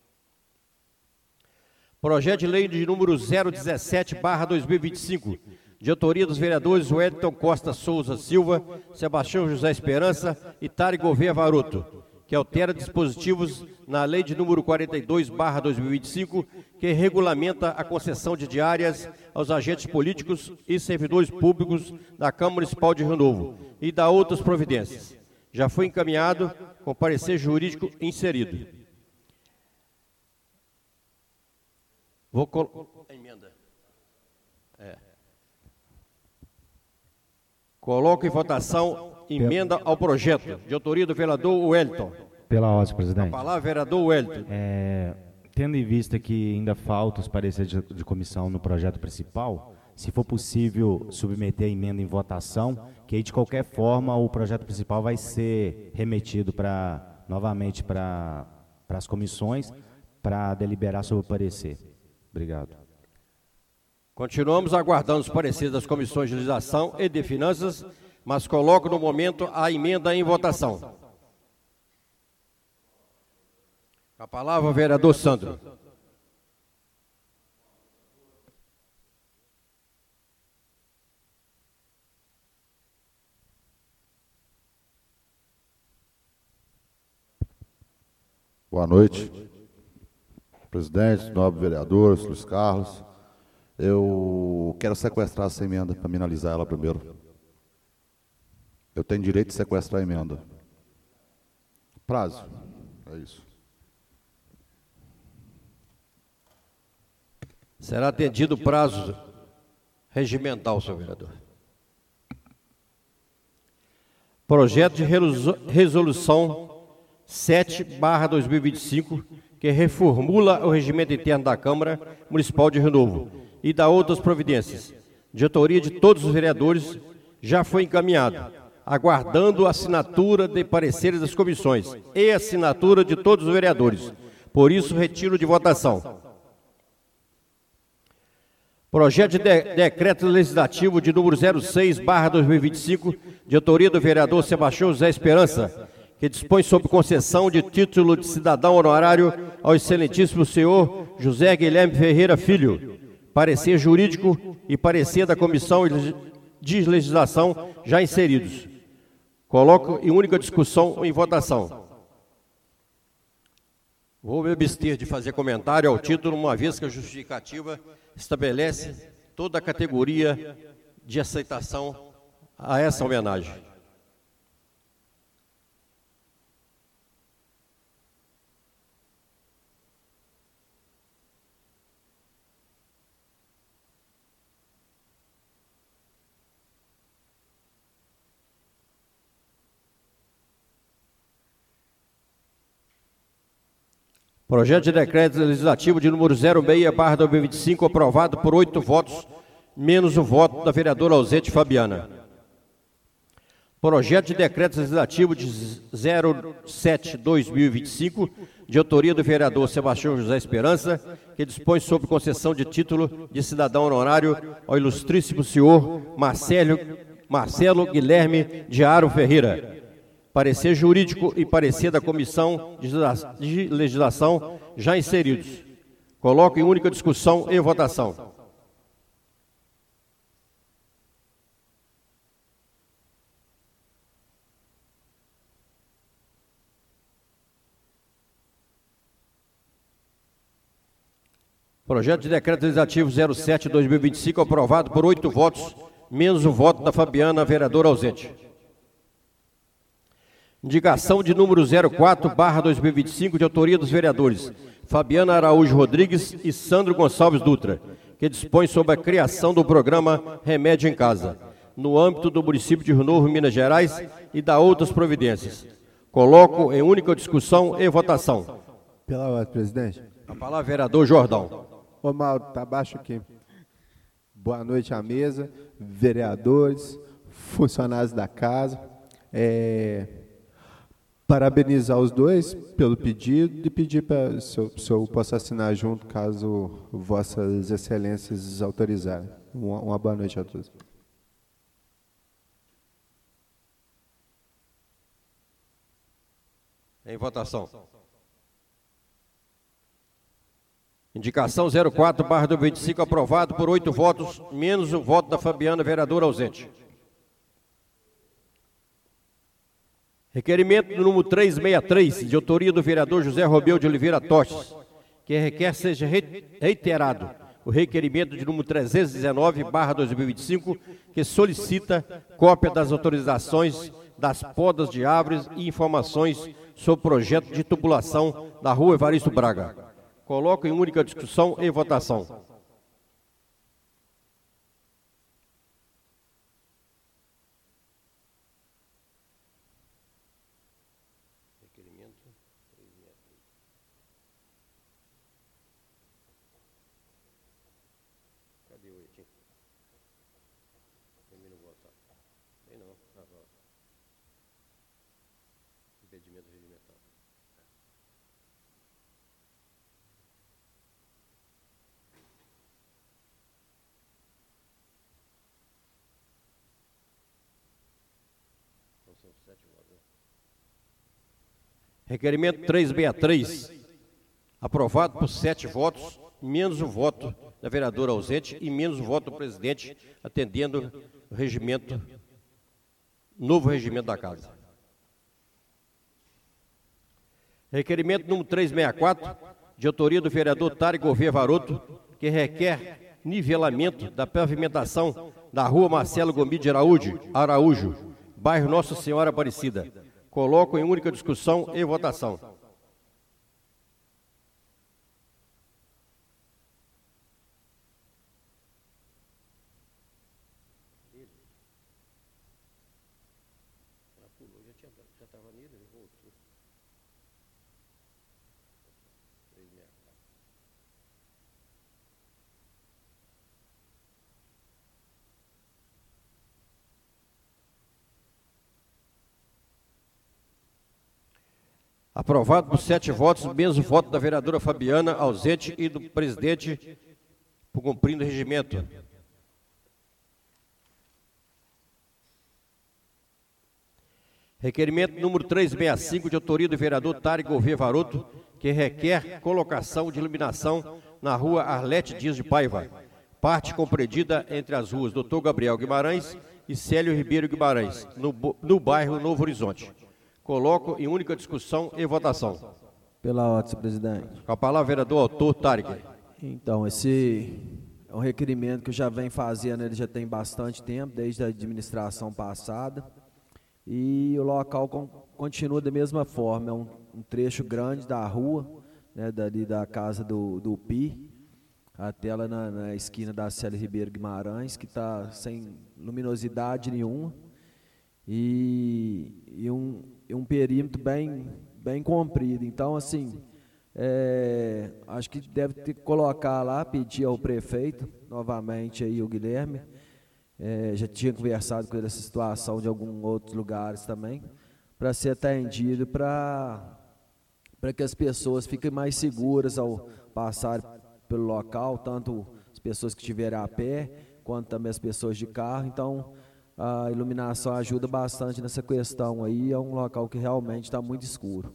Projeto de lei de número zero dezessete barra dois mil e vinte e cinco, de autoria dos vereadores Wellington Costa Souza Silva, Sebastião José Esperança e Tarek Gouveia Varoto, que altera dispositivos na lei de número quarenta e dois barra dois mil e vinte e cinco, que regulamenta a concessão de diárias aos agentes políticos e servidores públicos da Câmara Municipal de Rio Novo e da outras providências. Já foi encaminhado com parecer jurídico inserido. Vou colocar... Emenda. É. Coloco em votação emenda ao projeto, de autoria do vereador Wellington. Pela ordem, presidente. A palavra, vereador Wellington. É, tendo em vista que ainda falta os pareceres de, de comissão no projeto principal, se for possível submeter a emenda em votação, que aí, de qualquer forma, o projeto principal vai ser remetido para, novamente para as comissões para deliberar sobre o parecer. Obrigado. Continuamos aguardando os pareceres das comissões de legislação e de finanças, mas coloco no momento a emenda em votação. Com a palavra, o vereador Sandro. Boa noite, presidente, nobre vereadores, Luiz Carlos. Eu quero sequestrar essa emenda para me analisar ela primeiro. Eu tenho direito de sequestrar a emenda. Prazo. É isso. Será atendido o prazo regimental, senhor vereador. Projeto de resolução sete barra dois mil e vinte e cinco, que reformula o regimento interno da Câmara Municipal de Rio Novo e dá outras providências. De autoria de todos os vereadores, já foi encaminhado, aguardando a assinatura de pareceres das comissões e assinatura de todos os vereadores. Por isso, retiro de votação. Projeto de, de decreto legislativo de número zero seis barra dois mil e vinte e cinco, de autoria do vereador Sebastião José Esperança, que dispõe sobre concessão de título de cidadão honorário ao excelentíssimo senhor José Guilherme Ferreira Filho, parecer jurídico e parecer da Comissão de Legislação já inseridos. Coloco em única discussão em votação. Vou me abster de fazer comentário ao título, uma vez que a justificativa estabelece toda a categoria de aceitação a essa homenagem. Projeto de decreto legislativo de número zero seis barra dois mil e vinte e cinco, aprovado por oito votos, menos o voto da vereadora ausente Fabiana. Projeto de decreto legislativo de zero sete barra dois mil e vinte e cinco, de autoria do vereador Sebastião José Esperança, que dispõe sobre concessão de título de cidadão honorário ao ilustríssimo senhor Marcelo, Marcelo Guilherme de Aro Ferreira. Parecer jurídico e parecer da Comissão de Legislação já inseridos. Coloco em única discussão e votação. Projeto de decreto legislativo zero sete barra dois mil e vinte e cinco, aprovado por oito votos, menos o voto da Fabiana, vereadora ausente. Indicação de número zero quatro barra dois mil e vinte e cinco, de autoria dos vereadores Fabiana Araújo Rodrigues e Sandro Gonçalves Dutra, que dispõe sobre a criação do programa Remédio em Casa, no âmbito do município de Rio Novo, Minas Gerais, e da outras providências. Coloco em única discussão e votação. Pela ordem, presidente. A palavra, vereador Jordão. Ô, Mauro, tá baixo aqui. Boa noite à mesa, vereadores, funcionários da casa. É, parabenizar os dois pelo pedido e pedir para se eu, se eu posso assinar junto, caso vossas excelências autorizarem. Uma, uma boa noite a todos. Em votação. Indicação zero quatro barra dois mil e vinte e cinco, aprovado por oito votos, menos o voto da Fabiana, vereadora ausente. Requerimento do número trezentos e sessenta e três, de autoria do vereador José Romeu de Oliveira Tostes, que requer seja reiterado o requerimento de número trezentos e dezenove barra dois mil e vinte e cinco, que solicita cópia das autorizações das podas de árvores e informações sobre o projeto de tubulação da rua Evaristo Braga. Coloco em única discussão e votação. Cadê o item? Termino votar. Bem não, agora. Impedimento regimental. Então são sete votos, né? Requerimento trezentos e sessenta e três, aprovado por sete votos, menos o voto da vereadora ausente e menos o voto do presidente, atendendo o regimento, novo regimento da casa. Requerimento número trezentos e sessenta e quatro, de autoria do vereador Tário Gouveia Varoto, que requer nivelamento da pavimentação da rua Marcelo Gomes de Araújo, Araújo, bairro Nossa Senhora Aparecida. Coloco em única discussão e votação. Já estava nele, ele voltou. trezentos e sessenta e quatro. Aprovado por sete votos, mesmo voto da vereadora Fabiana, ausente, e do presidente, por cumprindo o regimento. Requerimento número trezentos e sessenta e cinco, de autoria do vereador Tário Gouveia Varoto, que requer colocação de iluminação na rua Arlete Dias de Paiva, parte compreendida entre as ruas doutor Gabriel Guimarães e Célio Ribeiro Guimarães, no, no bairro Novo Horizonte. Coloco em única discussão e votação. Pela ordem, senhor presidente. Com a palavra, vereador autor Tarek. Então, esse é um requerimento que eu já venho fazendo, ele já tem bastante tempo, desde a administração passada. E o local con continua da mesma forma, é um, um trecho grande da rua, né, dali da casa do, do Pi, até lá na, na esquina da Célio Ribeiro Guimarães, que está sem luminosidade nenhuma, e, e, um, e um perímetro bem, bem comprido. Então, assim, é, acho que deve ter que colocar lá, pedir ao prefeito, novamente aí o Guilherme, É, já tinha conversado com ele essa situação de alguns outros lugares também, para ser atendido, para para que as pessoas fiquem mais seguras ao passar pelo local, tanto as pessoas que estiverem a pé, quanto também as pessoas de carro. Então, a iluminação ajuda bastante nessa questão aí, é um local que realmente está muito escuro.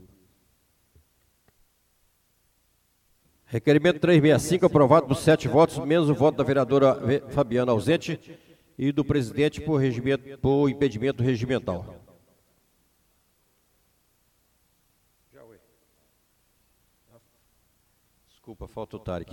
Requerimento trezentos e sessenta e cinco, aprovado por sete votos, menos o voto da vereadora Fabiana ausente, e do presidente por, regimento, por impedimento regimental. Desculpa, falta o Tarek.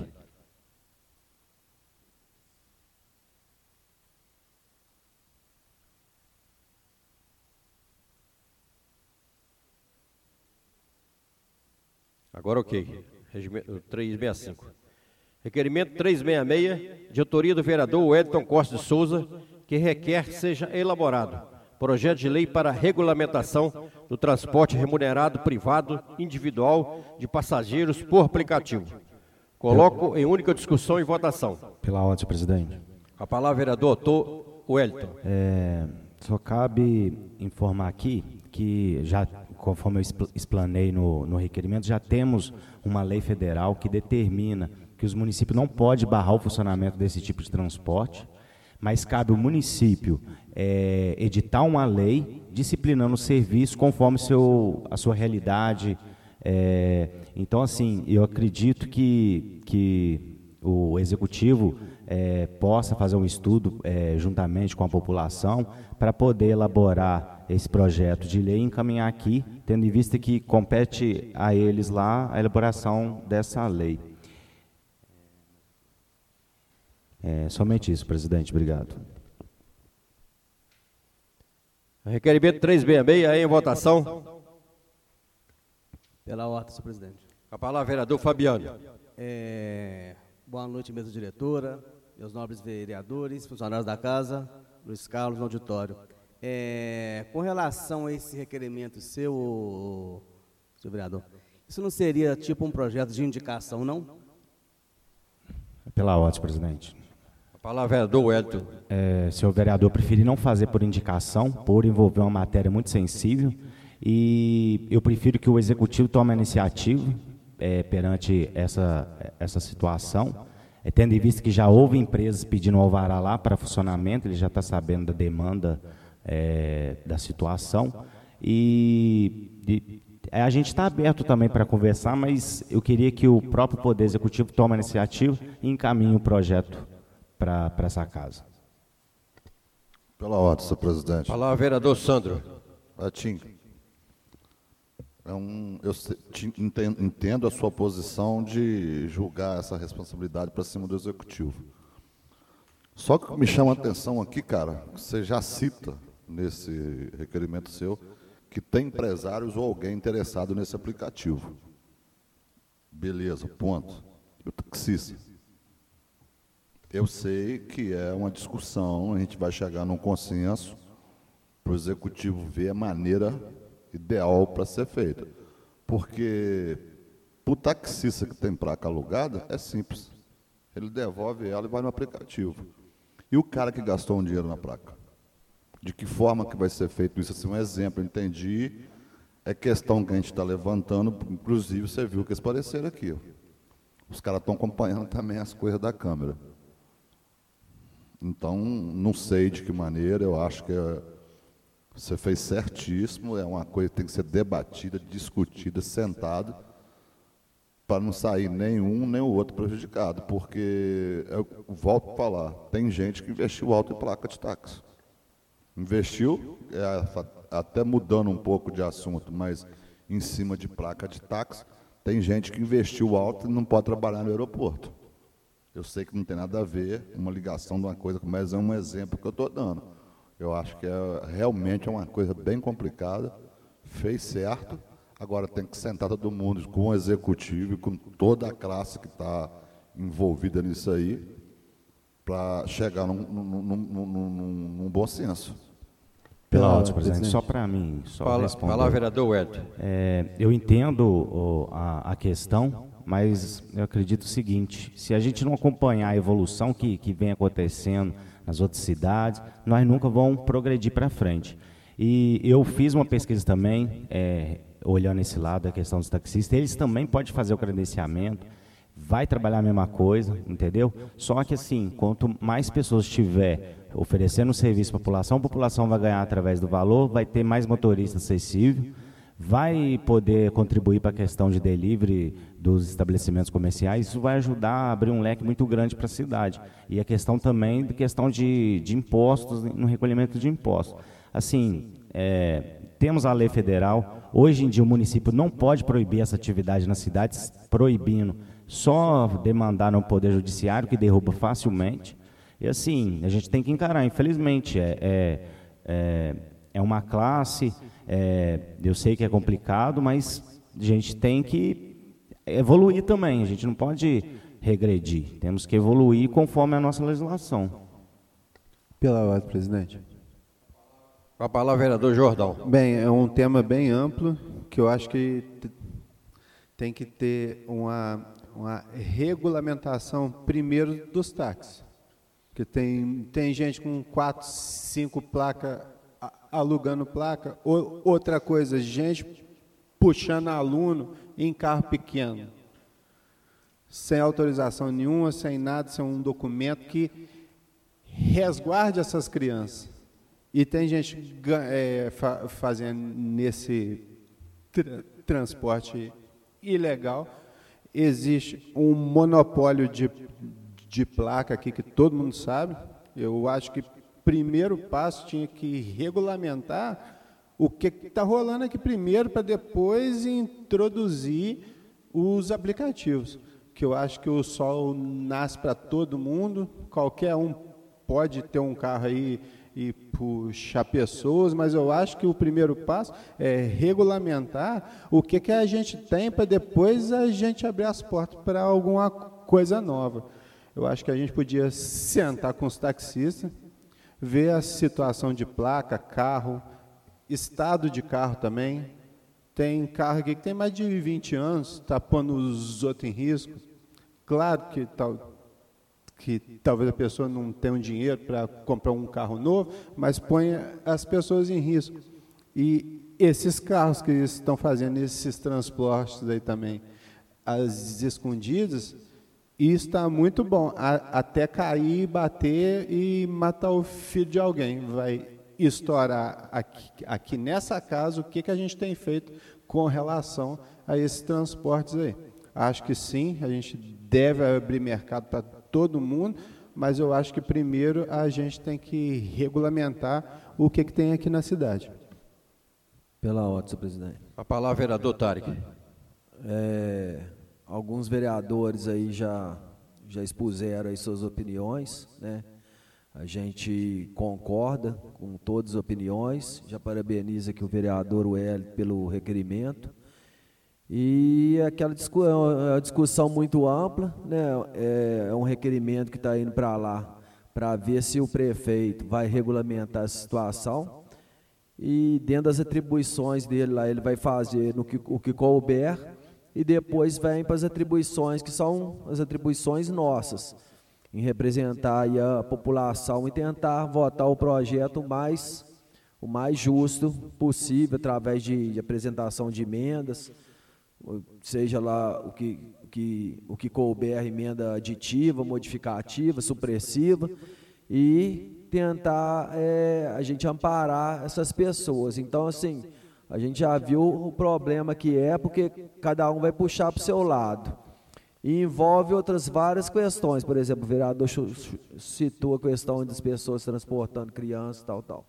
Agora ok. Regimento trezentos e sessenta e cinco. Requerimento trezentos e sessenta e seis, de autoria do vereador Wellington Costa de Souza, que requer que seja elaborado projeto de lei para regulamentação do transporte remunerado privado individual de passageiros por aplicativo. Coloco em única discussão e votação. Pela ordem, senhor presidente. A palavra, vereador Otto Wellington. É, só cabe informar aqui que, já, conforme eu explanei no, no requerimento, já temos uma lei federal que determina que os municípios não podem barrar o funcionamento desse tipo de transporte, mas cabe ao município é, editar uma lei disciplinando o serviço conforme seu, a sua realidade. É, então, assim, eu acredito que, que o executivo é, possa fazer um estudo é, juntamente com a população para poder elaborar esse projeto de lei e encaminhar aqui, tendo em vista que compete a eles lá a elaboração dessa lei. É somente isso, presidente. Obrigado. Requerimento trezentos e sessenta e seis, aí em votação. Pela ordem, senhor presidente. A palavra, vereador Fabiano. É, boa noite, mesa diretora, meus nobres vereadores, funcionários da casa, Luiz Carlos, no auditório. É, com relação a esse requerimento seu, senhor vereador, isso não seria tipo um projeto de indicação, não? Pela ordem, presidente. A palavra, vereador Wellington. É, senhor vereador, preferi não fazer por indicação, por envolver uma matéria muito sensível, e eu prefiro que o executivo tome a iniciativa é, perante essa, essa situação, é, tendo em vista que já houve empresas pedindo alvará lá para funcionamento, ele já está sabendo da demanda é, da situação, e, e a gente está aberto também para conversar, mas eu queria que o próprio Poder Executivo tome a iniciativa e encaminhe o projeto para essa casa. Pela ordem, senhor presidente. Palavra, vereador Sandro. Tim, é um, eu se- te entendo, entendo a sua posição de julgar essa responsabilidade para cima do executivo. Só que me chama a atenção aqui, cara, você já cita nesse requerimento seu que tem empresários ou alguém interessado nesse aplicativo. Beleza, ponto. E o taxista? Eu sei que é uma discussão, a gente vai chegar num consenso para o executivo ver a maneira ideal para ser feita. Porque o taxista que tem placa alugada é simples. Ele devolve ela e vai no aplicativo. E o cara que gastou um dinheiro na placa? De que forma que vai ser feito isso? Assim, um exemplo, eu entendi, é questão que a gente está levantando, inclusive você viu que eles apareceram aqui. Ó. Os caras estão acompanhando também as coisas da câmera. Então, não sei de que maneira, eu acho que é, você fez certíssimo, é uma coisa que tem que ser debatida, discutida, sentada, para não sair nem um nem o outro prejudicado, porque, eu volto a falar, tem gente que investiu alto em placa de táxi. Investiu, é, até mudando um pouco de assunto, mas em cima de placa de táxi, tem gente que investiu alto e não pode trabalhar no aeroporto. Eu sei que não tem nada a ver uma ligação de uma coisa, mas é um exemplo que eu estou dando. Eu acho que é, realmente é uma coisa bem complicada, fez certo, agora tem que sentar todo mundo com o executivo e com toda a classe que está envolvida nisso aí, para chegar num, num, num, num, num, num bom senso. Pela Ah, ordem, presidente, presidente. só para mim, só Fala, responder. palavra, vereador Wellington. É, eu entendo o, a, a questão, mas eu acredito o seguinte, se a gente não acompanhar a evolução que, que vem acontecendo nas outras cidades, nós nunca vamos progredir para frente. E eu fiz uma pesquisa também, é, olhando esse lado da questão dos taxistas, eles também podem fazer o credenciamento, vai trabalhar a mesma coisa, entendeu? Só que assim, quanto mais pessoas tiver oferecendo serviço à população, a população vai ganhar através do valor, vai ter mais motorista acessível, vai poder contribuir para a questão de delivery dos estabelecimentos comerciais, isso vai ajudar a abrir um leque muito grande para a cidade. E a questão também de questão de, de impostos, no recolhimento de impostos. Assim, é, temos a lei federal, hoje em dia o município não pode proibir essa atividade nas cidades, proibindo, só demandar no Poder Judiciário, que derruba facilmente. E assim, a gente tem que encarar, infelizmente, é, é, é, é uma classe, é, eu sei que é complicado, mas a gente tem que evoluir também, a gente não pode regredir, temos que evoluir conforme a nossa legislação. Pela ordem, presidente. Com a palavra, vereador Jordão. Bem, é um tema bem amplo, que eu acho que tem que ter uma, uma regulamentação, primeiro, dos táxis. Porque tem, tem gente com quatro, cinco placas alugando placa. O, outra coisa, gente puxando aluno em carro pequeno, sem autorização nenhuma, sem nada, sem um documento que resguarde essas crianças. E tem gente é, fa fazendo nesse tra transporte ilegal. Existe um monopólio de, de placa aqui que todo mundo sabe. Eu acho que primeiro passo tinha que regulamentar o que está rolando aqui primeiro, para depois introduzir os aplicativos. Que eu acho que o sol nasce para todo mundo, qualquer um pode ter um carro aí e puxar pessoas, mas eu acho que o primeiro passo é regulamentar o que, que a gente tem, para depois a gente abrir as portas para alguma coisa nova. Eu acho que a gente podia sentar com os taxistas, ver a situação de placa, carro, estado de carro também. Tem carro aqui que tem mais de vinte anos, está pondo os outros em risco. Claro que, tal, que talvez a pessoa não tenha um dinheiro para comprar um carro novo, mas põe as pessoas em risco. E esses carros que estão fazendo esses transportes aí também, as escondidas, isso está muito bom, a, até cair, bater e matar o filho de alguém. Vai estourar aqui, aqui nessa casa o que, que a gente tem feito com relação a esses transportes aí. Acho que sim, a gente deve abrir mercado para todo mundo, mas eu acho que primeiro a gente tem que regulamentar o que, que tem aqui na cidade. Pela ordem, senhor presidente. A palavra, vereador Tarek. É, alguns vereadores aí já, já expuseram aí suas opiniões, né? A gente concorda com todas as opiniões, já parabeniza aqui o vereador Wellington pelo requerimento. E aquela discu é uma discussão muito ampla, né? É, é um requerimento que está indo para lá, para ver se o prefeito vai regulamentar essa situação. E dentro das atribuições dele lá, ele vai fazer no que, o que couber, e depois vem para as atribuições que são as atribuições nossas, em representar aí a população e tentar votar o projeto mais, o mais justo possível, através de, de apresentação de emendas, seja lá o que, que, o que couber, emenda aditiva, modificativa, supressiva, e tentar é, a gente amparar essas pessoas. Então, assim, a gente já viu o problema que é, porque cada um vai puxar para o seu lado. E envolve outras várias questões. Por exemplo, o vereador citou a questão das pessoas transportando crianças, tal, tal.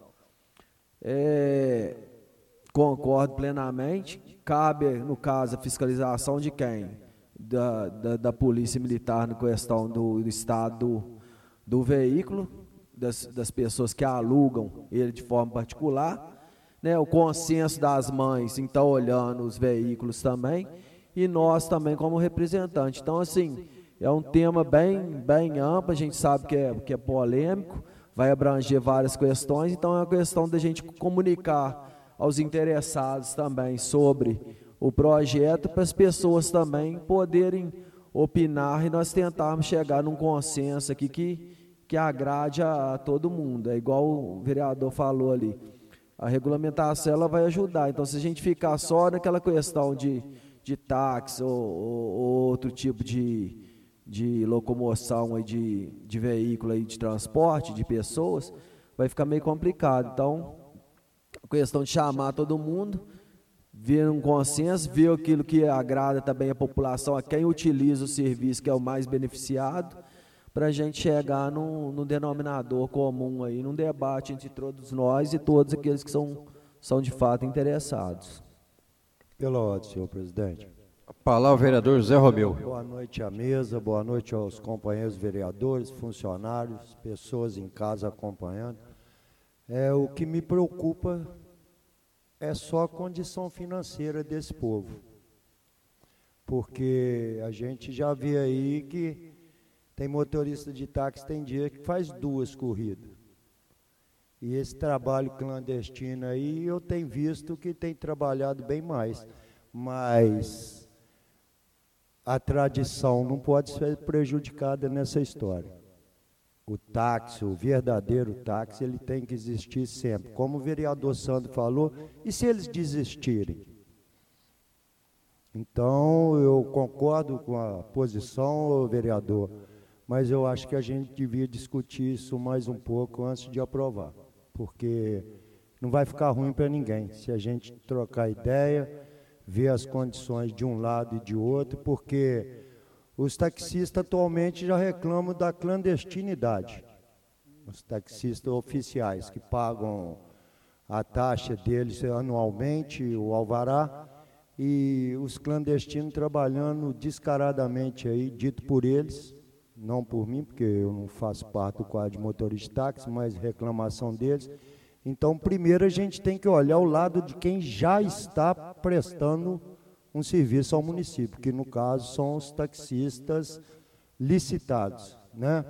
É, concordo plenamente. Cabe, no caso, a fiscalização de quem? Da, da, da Polícia Militar na questão do, do estado do, do veículo, das, das pessoas que alugam ele de forma particular, né? O consenso das mães, então, olhando os veículos também, e nós também como representante. Então, assim, é um tema bem, bem amplo, a gente sabe que é, que é polêmico, vai abranger várias questões, então é uma questão da gente comunicar aos interessados também sobre o projeto, para as pessoas também poderem opinar e nós tentarmos chegar num consenso aqui que, que agrade a, a todo mundo. É igual o vereador falou ali, a regulamentação ela vai ajudar. Então, se a gente ficar só naquela questão de, de táxi ou, ou, ou outro tipo de, de locomoção, aí de, de veículo, aí de transporte de pessoas, vai ficar meio complicado. Então, a questão de chamar todo mundo, ver um consenso, ver aquilo que agrada também a população, a quem utiliza o serviço, que é o mais beneficiado, para a gente chegar num, num denominador comum aí, num debate entre todos nós e todos aqueles que são, são de fato interessados. Pela ordem, senhor presidente. A palavra, vereador Zé Romeu. Boa noite à mesa, boa noite aos companheiros vereadores, funcionários, pessoas em casa acompanhando. É, o que me preocupa é só a condição financeira desse povo. porque a gente já vê aí que tem motorista de táxi, tem dia que faz duas corridas. E esse trabalho clandestino aí, eu tenho visto que tem trabalhado bem mais. Mas a tradição não pode ser prejudicada nessa história. O táxi, o verdadeiro táxi, ele tem que existir sempre. Como o vereador Sandro falou, e se eles desistirem? Então, eu concordo com a posição, vereador, mas eu acho que a gente devia discutir isso mais um pouco antes de aprovar, porque não vai ficar ruim para ninguém se a gente trocar ideia, ver as condições de um lado e de outro, porque os taxistas atualmente já reclamam da clandestinidade. Os taxistas oficiais que pagam a taxa deles anualmente, o alvará, e os clandestinos trabalhando descaradamente aí, dito por eles, não por mim, porque eu não faço parte do quadro de motorista de táxi, mas reclamação deles. Então, primeiro a gente tem que olhar o lado de quem já está prestando um serviço ao município, que no caso são os taxistas licitados, né?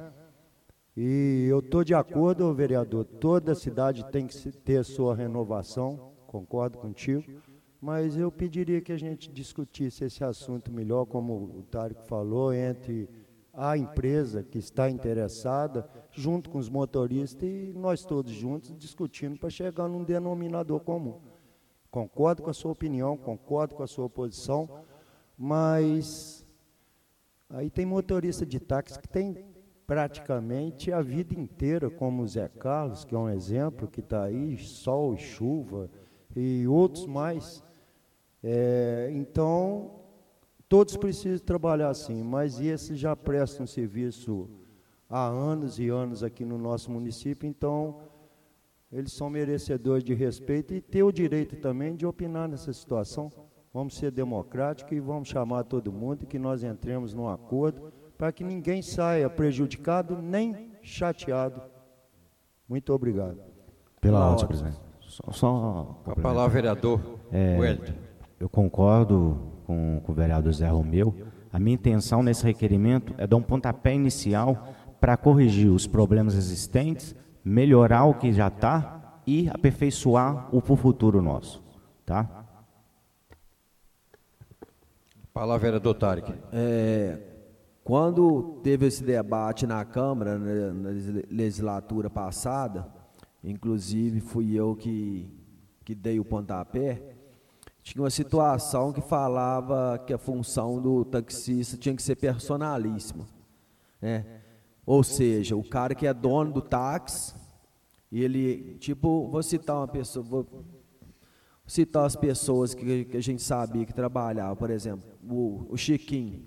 E eu estou de acordo, vereador, toda cidade tem que ter sua renovação, concordo contigo, mas eu pediria que a gente discutisse esse assunto melhor, como o Tárico falou, entre a empresa que está interessada, junto com os motoristas e nós todos juntos discutindo para chegar num denominador comum. Concordo com a sua opinião, concordo com a sua posição, mas aí tem motorista de táxi que tem praticamente a vida inteira, como o Zé Carlos, que é um exemplo, que está aí, sol e chuva, e outros mais. É, então, todos precisam trabalhar assim, mas esses já prestam serviço há anos e anos aqui no nosso município, então eles são merecedores de respeito e têm o direito também de opinar nessa situação. Vamos ser democráticos e vamos chamar todo mundo e que nós entremos num acordo para que ninguém saia prejudicado nem chateado. Muito obrigado. Pela ordem, presidente. Só, só Com a palavra, vereador é, Wellington. Eu concordo com, com o vereador Zé Romeu. A minha intenção nesse requerimento é dar um pontapé inicial para corrigir os problemas existentes, melhorar o que já está e aperfeiçoar o futuro nosso. Tá? Palavra, vereador Tarek. É, quando teve esse debate na Câmara, né, na legislatura passada, inclusive fui eu que, que dei o pontapé, tinha uma situação que falava que a função do taxista tinha que ser personalíssima, né? Ou seja, o cara que é dono do táxi, ele, tipo, vou citar uma pessoa, vou citar as pessoas que, que a gente sabia que trabalhavam, por exemplo, o, o Chiquinho,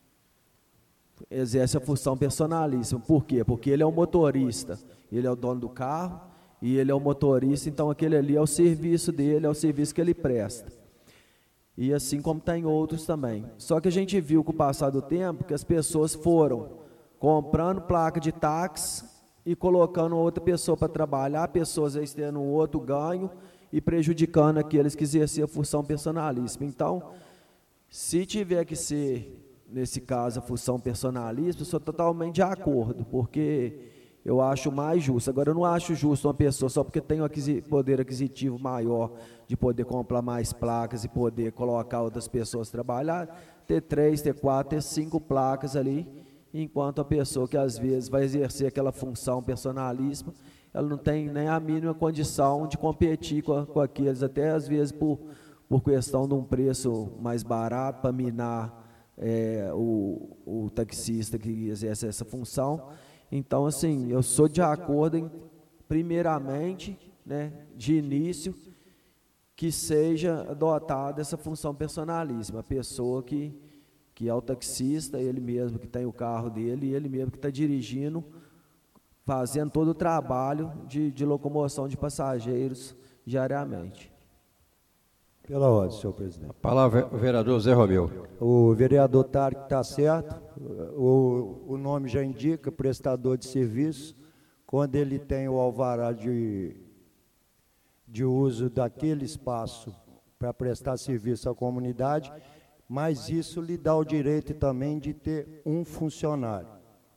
exerce a função personalíssima. Por quê? Porque ele é o motorista, ele é o dono do carro e ele é o motorista, então aquele ali é o serviço dele, é o serviço que ele presta. E assim como tem outros também. Só que a gente viu com o passar do tempo que as pessoas foram comprando placa de táxi e colocando outra pessoa para trabalhar, pessoas aí tendo um outro ganho e prejudicando aqueles que exerciam a função personalíssima. Então, se tiver que ser, nesse caso, a função personalíssima, eu sou totalmente de acordo, porque eu acho mais justo. Agora, eu não acho justo uma pessoa, só porque tem um aquisi- poder aquisitivo maior, de poder comprar mais placas e poder colocar outras pessoas trabalhar, ter três, ter quatro, ter cinco placas ali, enquanto a pessoa que às vezes vai exercer aquela função personalíssima, ela não tem nem a mínima condição de competir com, a, com aqueles, até às vezes por, por questão de um preço mais barato, para minar é, o, o taxista que exerce essa função. Então, assim, eu sou de acordo em, primeiramente, né, de início, que seja adotada essa função personalíssima, a pessoa que, que é o taxista, ele mesmo que tem o carro dele, ele mesmo que está dirigindo, fazendo todo o trabalho de, de locomoção de passageiros diariamente. Pela ordem, senhor presidente. A palavra, vereador Zé Romeu. O vereador Tarek está certo, o, o nome já indica, prestador de serviço, quando ele tem o alvará de, de uso daquele espaço para prestar serviço à comunidade, mas isso lhe dá o direito também de ter um funcionário,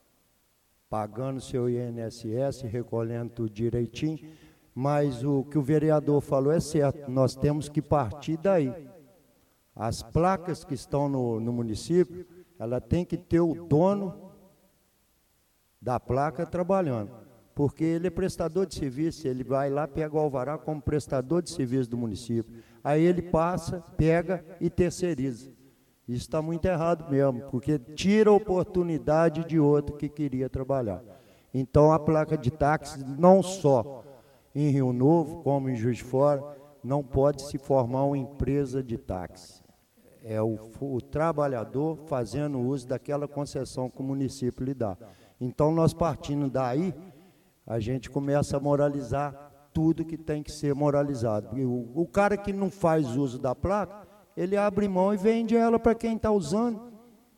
pagando seu I N S S, recolhendo tudo direitinho, mas o que o vereador falou é certo, nós temos que partir daí. As placas que estão no, no município, ela tem que ter o dono da placa trabalhando, porque ele é prestador de serviço, ele vai lá, pega o alvará como prestador de serviço do município, aí ele passa, pega e terceiriza. Isso está muito errado mesmo, porque tira a oportunidade de outro que queria trabalhar. Então, a placa de táxi, não só em Rio Novo, como em Juiz de Fora, não pode se formar uma empresa de táxi. É o, o trabalhador fazendo uso daquela concessão que o município lhe dá. Então, nós partindo daí, a gente começa a moralizar tudo que tem que ser moralizado. E o, o cara que não faz uso da placa, ele abre mão e vende ela para quem está usando.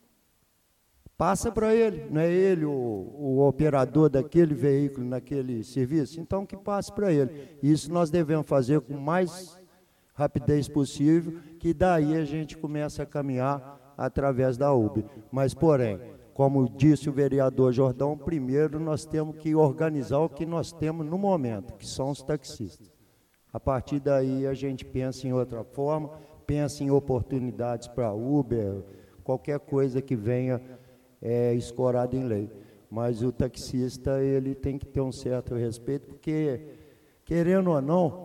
Passa para ele, não é ele o, o operador daquele veículo, naquele serviço, então que passe para ele. Isso nós devemos fazer com mais rapidez possível, que daí a gente começa a caminhar através da Uber. Mas, porém, como disse o vereador Jordão, primeiro nós temos que organizar o que nós temos no momento, que são os taxistas. A partir daí a gente pensa em outra forma, pensa em oportunidades para Uber, qualquer coisa que venha é, escorada em lei. Mas o taxista, ele tem que ter um certo respeito, porque, querendo ou não,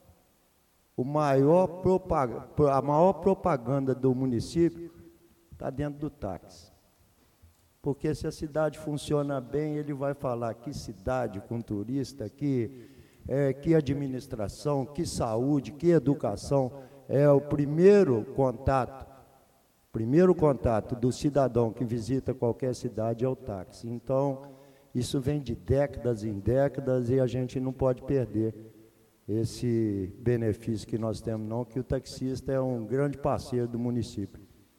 o maior propaganda, a maior propaganda do município está dentro do táxi. Porque se a cidade funciona bem, ele vai falar que cidade com turista, que, é, que administração, que saúde, que educação. É o primeiro contato, primeiro contato do cidadão que visita qualquer cidade é o táxi. Então, isso vem de décadas em décadas e a gente não pode perder esse benefício que nós temos, não, que o taxista é um grande parceiro do município.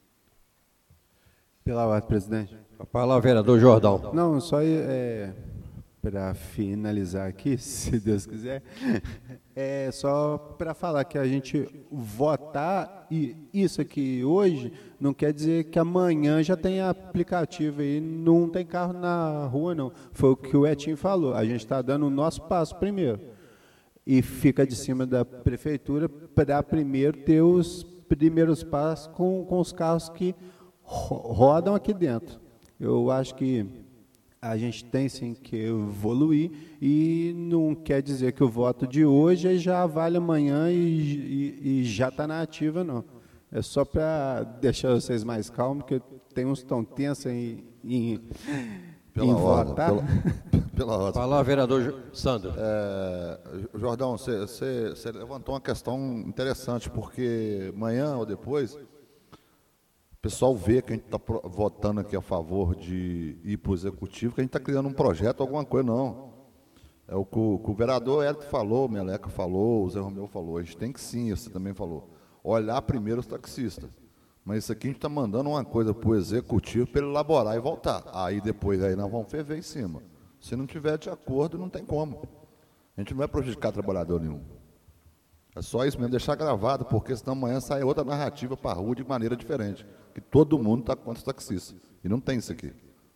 Pela ordem, presidente. A palavra, vereador Jordão. Não, só é, para finalizar aqui, se Deus quiser, é só para falar que a gente votar, e isso aqui hoje, não quer dizer que amanhã já tem aplicativo aí, não tem carro na rua, não. Foi o que o Etinho falou, a gente está dando o nosso passo primeiro. E fica de cima da prefeitura para primeiro ter os primeiros passos com, com os carros que rodam aqui dentro. Eu acho que a gente tem sim que evoluir e não quer dizer que o voto de hoje já vale amanhã e, e, e já está na ativa, não. É só para deixar vocês mais calmos, porque tem uns tão tensos em, em, pela em ordem, votar. Pela, pela ordem. Palavra, vereador Sandro. É, Jordão, você, você, você levantou uma questão interessante, porque amanhã ou depois, o pessoal vê que a gente está votando aqui a favor de ir para o executivo, que a gente está criando um projeto, alguma coisa, não. É o que o, que o vereador Hélio falou, o Meleca falou, o Zé Romeu falou, a gente tem que sim, você também falou, olhar primeiro os taxistas. Mas isso aqui a gente está mandando uma coisa para o executivo para ele elaborar e voltar. Aí depois aí nós vamos ferver em cima. Se não tiver de acordo, não tem como. A gente não vai prejudicar trabalhador nenhum. É só isso mesmo, deixar gravado, porque senão amanhã sai outra narrativa para a rua de maneira diferente. Que todo mundo está contra os taxistas. E não tem isso aqui.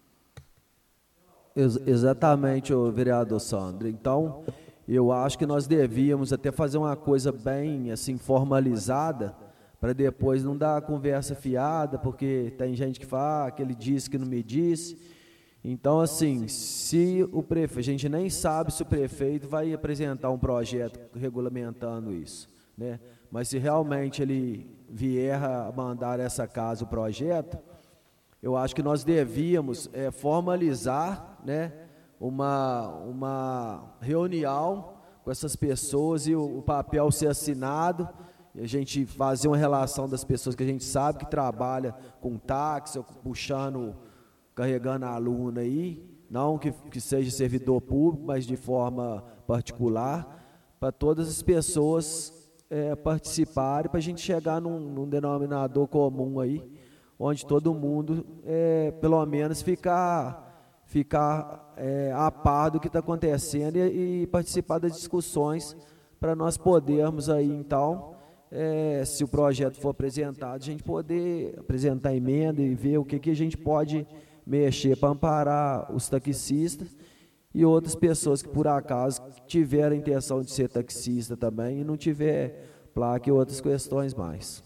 Ex exatamente, o vereador Sandro. Então, eu acho que nós devíamos até fazer uma coisa bem assim formalizada, para depois não dar conversa fiada, porque tem gente que fala que ele disse que não me disse. Então, assim, se o prefeito, a gente nem sabe se o prefeito vai apresentar um projeto regulamentando isso, né? Mas se realmente ele vier a mandar essa casa o projeto, eu acho que nós devíamos é, formalizar, né, uma, uma reunião com essas pessoas e o, o papel ser assinado, e a gente fazer uma relação das pessoas que a gente sabe que trabalha com táxi, ou puxando, carregando a aluna aí, não que, que seja servidor público, mas de forma particular, para todas as pessoas é, participarem, para a gente chegar num, num denominador comum aí, onde todo mundo, é, pelo menos, ficar, ficar é, a par do que está acontecendo e, e participar das discussões, para nós podermos aí, então, é, se o projeto for apresentado, a gente poder apresentar emenda e ver o que, que a gente pode mexer para amparar os taxistas e outras pessoas que, por acaso, tiveram a intenção de ser taxista também e não tiver placa e outras questões mais.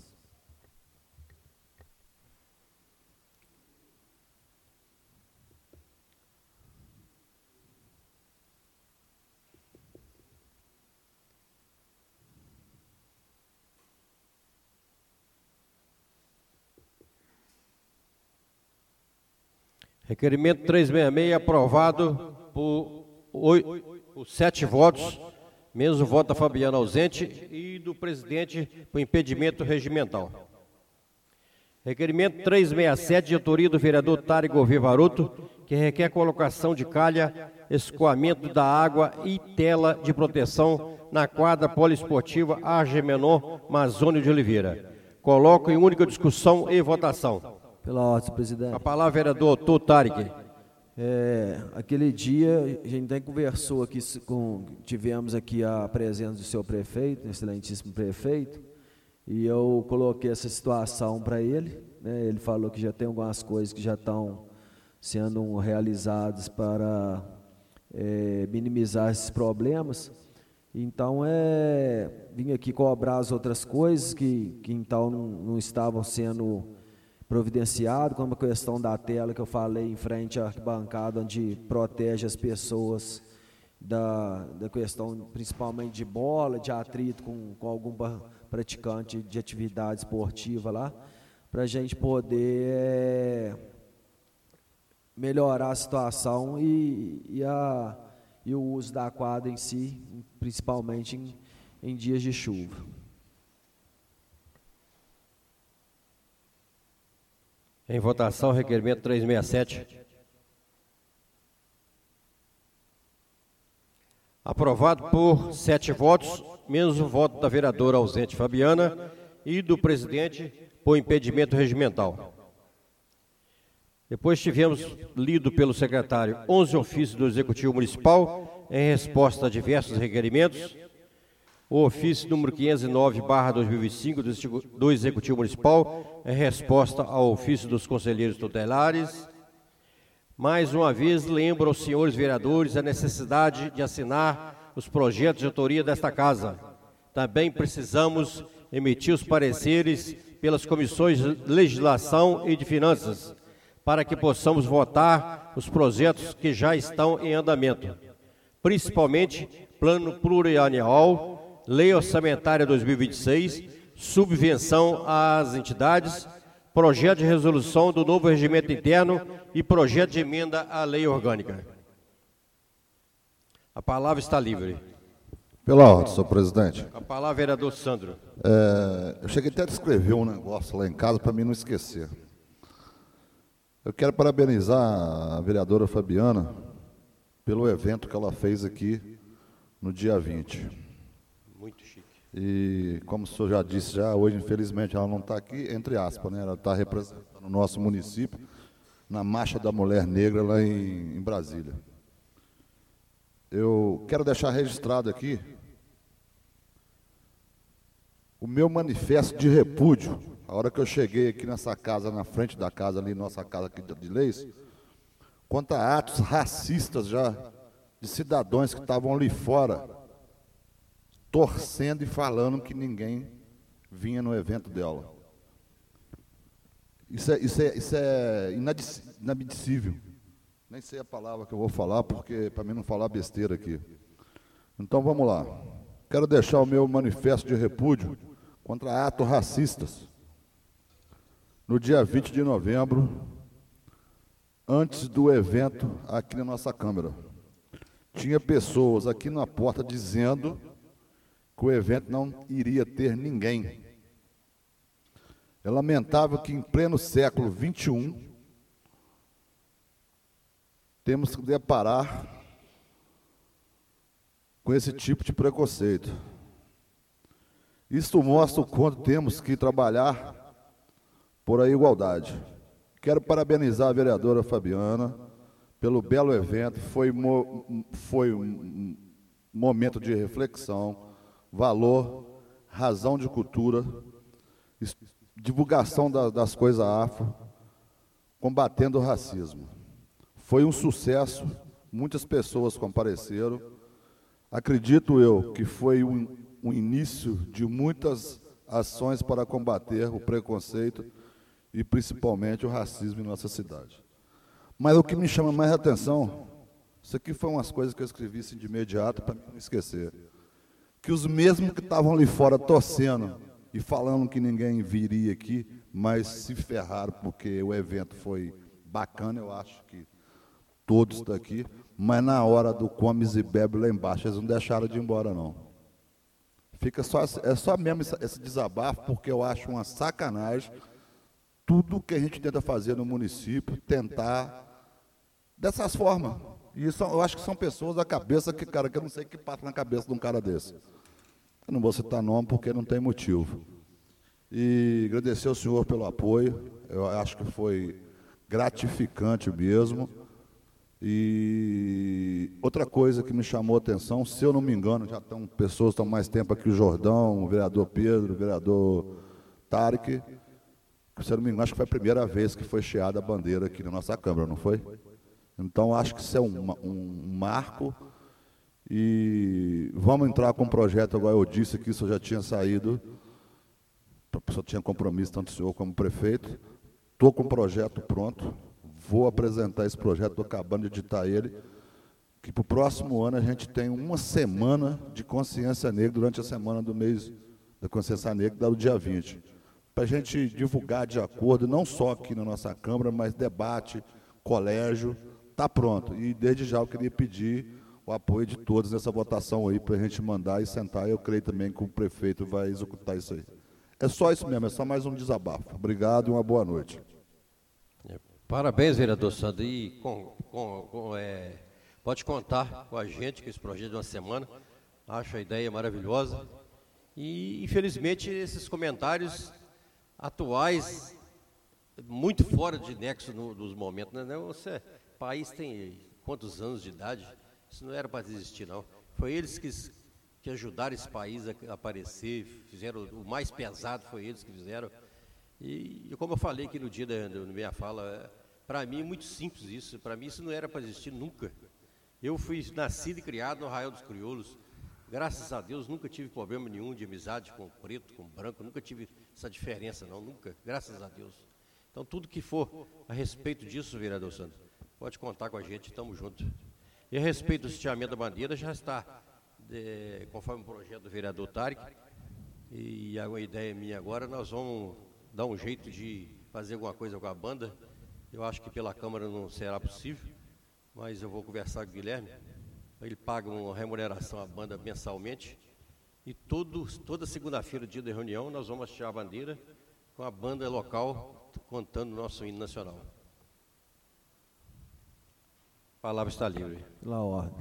Requerimento trezentos e sessenta e seis aprovado por, oito, por sete votos, menos o voto da Fabiana ausente e do presidente por impedimento regimental. Requerimento trezentos e sessenta e sete, de autoria do vereador Tarek Gouveia Varoto, que requer colocação de calha, escoamento da água e tela de proteção na quadra poliesportiva Argemenon Mazônio de Oliveira. Coloco em única discussão e votação. Pela ordem, presidente. A palavra, vereador Tô Tarek. É, aquele dia, a gente até conversou aqui, com, tivemos aqui a presença do seu prefeito, excelentíssimo prefeito, e eu coloquei essa situação para ele, né, ele falou que já tem algumas coisas que já estão sendo realizadas para é, minimizar esses problemas, então é, vim aqui cobrar as outras coisas que, que então não, não estavam sendo providenciado, como a questão da tela que eu falei em frente à arquibancada, onde protege as pessoas da, da questão principalmente de bola, de atrito com, com algum praticante de atividade esportiva lá, para a gente poder é, melhorar a situação e, e, a, e o uso da quadra em si, principalmente em, em dias de chuva. Em votação, requerimento trezentos e sessenta e sete. Aprovado por sete votos, menos o voto da vereadora ausente Fabiana e do presidente por impedimento regimental. Depois tivemos lido pelo secretário onze ofícios do Executivo Municipal em resposta a diversos requerimentos. O ofício número quinhentos e nove barra dois mil e vinte e cinco do Executivo Municipal é resposta ao ofício dos conselheiros tutelares. Mais uma vez, lembro aos senhores vereadores a necessidade de assinar os projetos de autoria desta Casa. Também precisamos emitir os pareceres pelas comissões de Legislação e de Finanças, para que possamos votar os projetos que já estão em andamento, principalmente Plano Plurianual, Lei Orçamentária dois mil e vinte e seis, subvenção às entidades, projeto de resolução do novo regimento interno e projeto de emenda à lei orgânica. A palavra está livre. Pela ordem, senhor presidente. A palavra, vereador Sandro. É, eu cheguei até a escrever um negócio lá em casa para mim não esquecer. Eu quero parabenizar a vereadora Fabiana pelo evento que ela fez aqui no dia vinte. Muito chique. E, como o senhor já disse, já hoje, infelizmente, ela não está aqui, entre aspas, né? Ela está representando o nosso município na Marcha da Mulher Negra lá em, em Brasília. Eu quero deixar registrado aqui o meu manifesto de repúdio. A hora que eu cheguei aqui nessa casa, na frente da casa ali, nossa casa aqui de leis, quanto a atos racistas já de cidadãos que estavam ali fora, torcendo e falando que ninguém vinha no evento dela. Isso é, isso é, isso é inadmissível. Nem sei a palavra que eu vou falar, porque para mim não falar besteira aqui. Então vamos lá. Quero deixar o meu manifesto de repúdio contra atos racistas. No dia vinte de novembro, antes do evento aqui na nossa Câmara, tinha pessoas aqui na porta dizendo que o evento não iria ter ninguém. É lamentável que em pleno século vinte e um temos que deparar com esse tipo de preconceito. Isto mostra o quanto temos que trabalhar por a igualdade. Quero parabenizar a vereadora Fabiana pelo belo evento. Foi, mo, foi um momento de reflexão, valor, razão de cultura, divulgação da, das coisas afro, combatendo o racismo. Foi um sucesso, muitas pessoas compareceram. Acredito eu que foi um, um início de muitas ações para combater o preconceito e principalmente o racismo em nossa cidade. Mas o que me chama mais a atenção, isso aqui foi umas coisas que eu escrevi assim, de imediato para não esquecer, que os mesmos que estavam ali fora torcendo e falando que ninguém viria aqui, mas se ferraram porque o evento foi bacana, eu acho que todos estão aqui, mas na hora do comes e bebe lá embaixo, eles não deixaram de ir embora, não. Fica só, é só mesmo esse desabafo, porque eu acho uma sacanagem tudo que a gente tenta fazer no município, tentar dessas formas. E isso, eu acho que são pessoas da cabeça que, cara, que eu não sei o que passa na cabeça de um cara desse. Eu não vou citar nome porque não tem motivo. E agradecer ao senhor pelo apoio, eu acho que foi gratificante mesmo. E outra coisa que me chamou a atenção, se eu não me engano, já estão pessoas que estão mais tempo aqui, o Jordão, o vereador Pedro, o vereador Tarek, se eu não me engano, acho que foi a primeira vez que foi cheada a bandeira aqui na nossa Câmara, não foi? Então, acho que isso é um, um marco e vamos entrar com um projeto, agora eu disse que isso já tinha saído, só tinha compromisso, tanto o senhor como o prefeito, estou com o projeto pronto, vou apresentar esse projeto, estou acabando de editar ele, que para o próximo ano a gente tem uma semana de consciência negra, durante a semana do mês da consciência negra, dá o dia vinte, para a gente divulgar de acordo, não só aqui na nossa Câmara, mas debate, colégio, está pronto. E desde já eu queria pedir o apoio de todos nessa votação aí, para a gente mandar e sentar. Eu creio também que o prefeito vai executar isso aí. É só isso mesmo, é só mais um desabafo. Obrigado e uma boa noite. Parabéns, vereador Sandro. E com, com, com, é, pode contar com a gente, com esse projeto de uma semana. Acho a ideia maravilhosa. E, infelizmente, esses comentários atuais, muito fora de nexo no, dos momentos, né? Você, o país tem quantos anos de idade? Isso não era para existir, não. Foi eles que, que ajudaram esse país a aparecer, fizeram o mais pesado, foi eles que fizeram. E, e como eu falei aqui no dia da, da minha fala, para mim é muito simples isso. Para mim isso não era para existir nunca. Eu fui nascido e criado no Arraial dos Crioulos. Graças a Deus, nunca tive problema nenhum de amizade com preto, com branco, nunca tive essa diferença, não, nunca, graças a Deus. Então, tudo que for a respeito disso, vereador Santos, pode contar com a gente, estamos juntos. E a respeito do sitiamento da bandeira, já está, de, conforme o projeto do vereador Tarek, e a ideia minha agora, nós vamos dar um jeito de fazer alguma coisa com a banda. Eu acho que pela Câmara não será possível, mas eu vou conversar com o Guilherme. Ele paga uma remuneração à banda mensalmente e todo, toda segunda-feira, dia da reunião, nós vamos hastear a bandeira com a banda local cantando o nosso hino nacional. A palavra está livre. Pela ordem.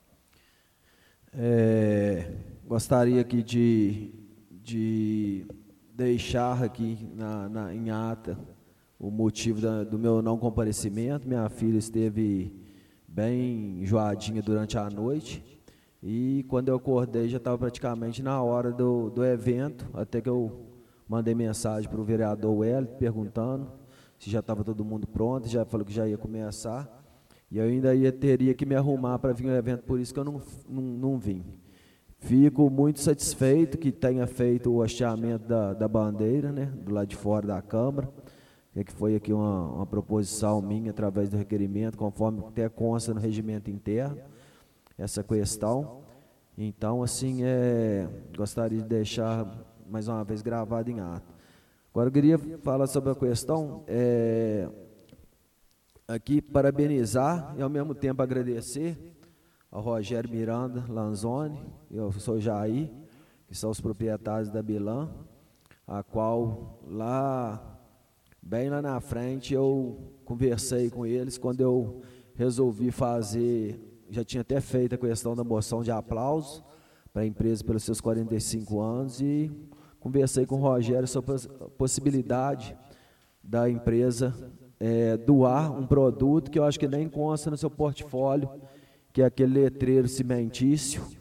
É, gostaria aqui de, de deixar aqui na, na, em ata o motivo da, do meu não comparecimento. Minha filha esteve bem enjoadinha durante a noite, e quando eu acordei já estava praticamente na hora do, do evento, até que eu mandei mensagem para o vereador Wellington perguntando se já estava todo mundo pronto, já falou que já ia começar, e eu ainda ia, teria que me arrumar para vir ao evento, por isso que eu não, não, não vim. Fico muito satisfeito que tenha feito o hasteamento da, da bandeira, né, do lado de fora da Câmara, que foi aqui uma, uma proposição minha através do requerimento, conforme até consta no regimento interno, essa questão. Então, assim, é, gostaria de deixar mais uma vez gravado em ato. Agora, eu queria falar sobre a questão, é, aqui parabenizar e ao mesmo tempo agradecer ao Rogério Miranda Lanzoni e ao seu Jair, que são os proprietários da Bilan, a qual lá... Bem lá na frente eu conversei com eles quando eu resolvi fazer, já tinha até feito a questão da moção de aplauso para a empresa pelos seus quarenta e cinco anos, e conversei com o Rogério sobre a possibilidade da empresa é, doar um produto que eu acho que nem consta no seu portfólio, que é aquele letreiro cimentício,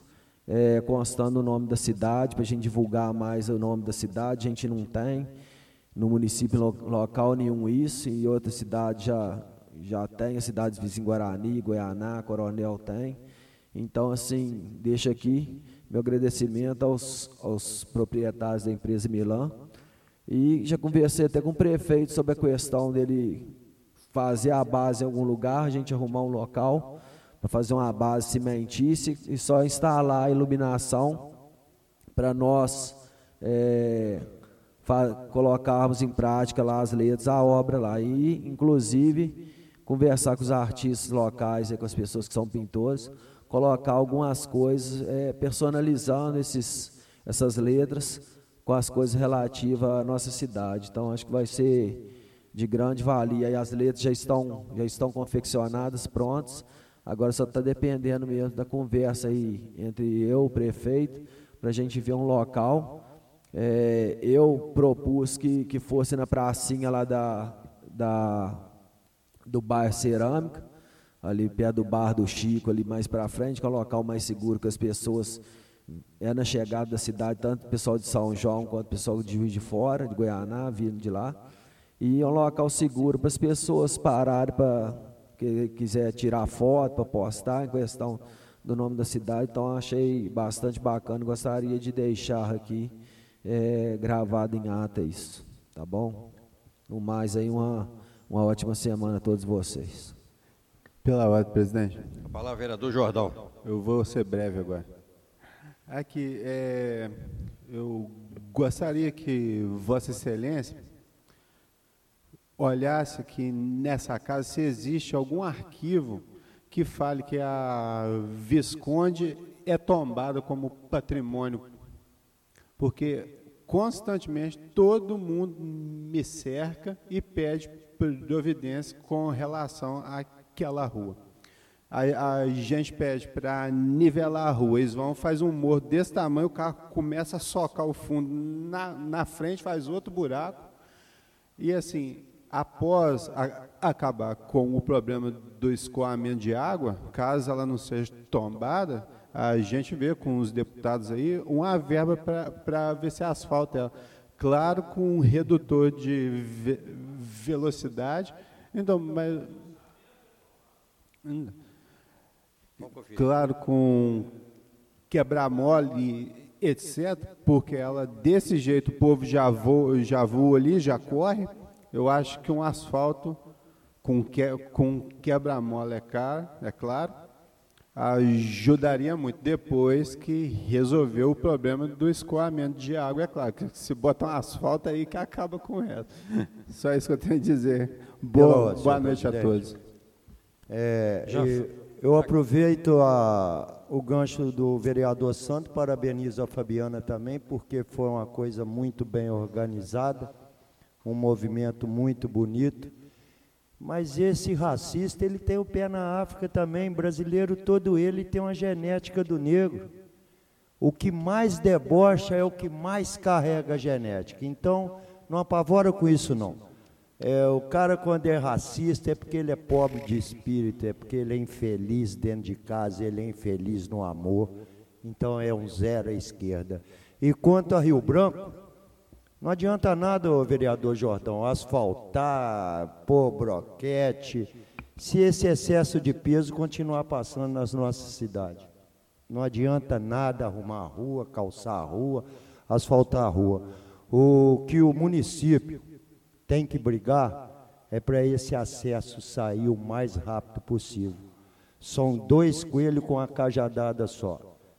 é, constando o nome da cidade, para a gente divulgar mais o nome da cidade. A gente não tem no município lo, local nenhum isso, e outras cidades já, já tem, as cidades vizinhas, Guarani, Goianá, Coronel tem. Então, assim, deixo aqui meu agradecimento aos, aos proprietários da empresa Milan, e já conversei até com o prefeito sobre a questão dele fazer a base em algum lugar, a gente arrumar um local para fazer uma base cimentícia e só instalar a iluminação para nós é, colocarmos em prática lá as letras, a obra lá, e inclusive conversar com os artistas locais, e com as pessoas que são pintores, colocar algumas coisas, é, personalizando esses, essas letras com as coisas relativas à nossa cidade. Então, acho que vai ser de grande valia. E as letras já estão, já estão confeccionadas, prontas. Agora só está dependendo mesmo da conversa aí entre eu, o prefeito, para a gente ver um local. É, eu propus que, que fosse na pracinha lá da, da, do bairro Cerâmica, ali perto do bar do Chico, ali mais para frente, que é um local mais seguro, que as pessoas, é na chegada da cidade, tanto o pessoal de São João quanto o pessoal de Juiz de Fora, de Goianá, vindo de lá, e é um local seguro para as pessoas pararem, para quem quiser tirar foto, para postar, em questão do nome da cidade. Então, achei bastante bacana, gostaria de deixar aqui é, gravado em ata isso, tá bom? No mais, aí uma, uma ótima semana a todos vocês. Pela ordem, presidente. A palavra, vereador Jordão. Eu vou ser breve agora. Aqui, é, eu gostaria que Vossa Excelência olhasse aqui nessa casa se existe algum arquivo que fale que a Visconde é tombada como patrimônio, porque constantemente todo mundo me cerca e pede providência com relação àquela rua. A, a gente pede para nivelar a rua, eles vão, faz um morro desse tamanho, o carro começa a socar o fundo na, na frente, faz outro buraco, e assim, após a, acabar com o problema do escoamento de água, caso ela não seja tombada, a gente vê com os deputados aí uma verba para ver se asfalta ela. Claro, com um redutor de ve velocidade, então, mas... Claro, com quebra-mole, etcétera, porque ela, desse jeito, o povo já voa, já voa ali, já corre. Eu acho que um asfalto com, que, com quebra-mola é caro, é claro, ajudaria muito. Depois que resolveu o problema do escoamento de água, é claro, que se botar um asfalto aí que acaba com ela. Só isso que eu tenho a dizer. Boa, boa noite a todos. É, eu aproveito a, o gancho do vereador Santo, parabenizo a Fabiana também, porque foi uma coisa muito bem organizada, um movimento muito bonito. Mas esse racista, ele tem o pé na África também, brasileiro todo ele tem uma genética do negro. O que mais debocha é o que mais carrega a genética. Então, não apavora com isso, não. É, o cara, quando é racista, é porque ele é pobre de espírito, é porque ele é infeliz dentro de casa, ele é infeliz no amor. Então, é um zero à esquerda. E quanto a Rio Branco, não adianta nada, ô vereador Jordão, asfaltar, pôr broquete, se esse excesso de peso continuar passando nas nossas cidades. Não adianta nada arrumar a rua, calçar a rua, asfaltar a rua. O que o município tem que brigar é para esse acesso sair o mais rápido possível. São dois coelhos com a cajadada só.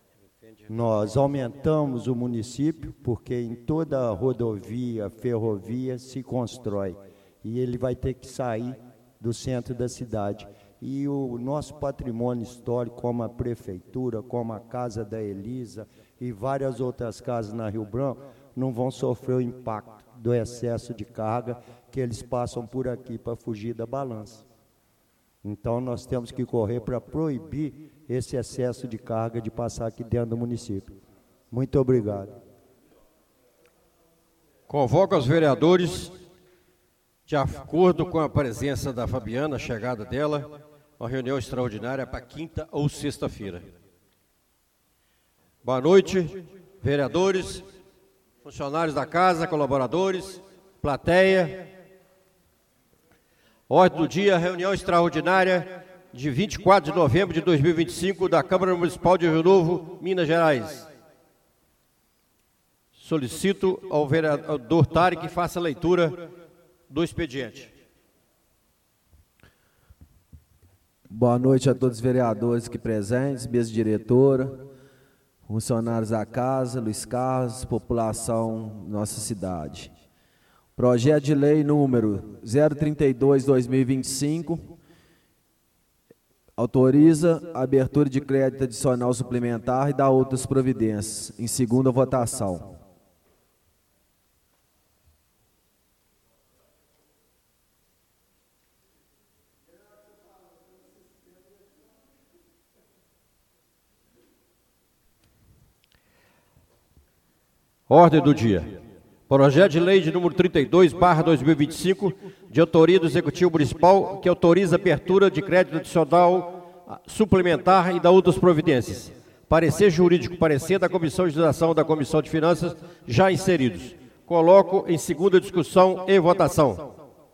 Nós aumentamos o município, porque em toda rodovia, ferrovia, se constrói. E ele vai ter que sair do centro da cidade. E o nosso patrimônio histórico, como a prefeitura, como a Casa da Elisa e várias outras casas na Rio Branco, não vão sofrer o impacto do excesso de carga que eles passam por aqui para fugir da balança. Então, nós temos que correr para proibir esse excesso de carga de passar aqui dentro do município. Muito obrigado. Convoco os vereadores, de acordo com a presença da Fabiana, a chegada dela, uma reunião extraordinária para quinta ou sexta-feira. Boa noite, vereadores, funcionários da casa, colaboradores, plateia. Ordem do dia, reunião extraordinária de vinte e quatro de novembro de dois mil e vinte e cinco da Câmara Municipal de Rio Novo, Minas Gerais. Solicito ao vereador Tarek que faça a leitura do expediente. Boa noite a todos os vereadores aqui presentes, mesa diretora, funcionários da casa, Luiz Carlos, população da nossa cidade. Projeto de lei número zero trinta e dois barra dois mil e vinte e cinco autoriza a abertura de crédito adicional suplementar e dá outras providências. Em segunda votação. Ordem do dia. Projeto de lei de número trinta e dois barra dois mil e vinte e cinco, de autoria do Executivo Municipal, que autoriza a abertura de crédito adicional suplementar e da outras providências. Parecer jurídico, parecer da Comissão de Legislação e da Comissão de Finanças, já inseridos. Coloco em segunda discussão e votação.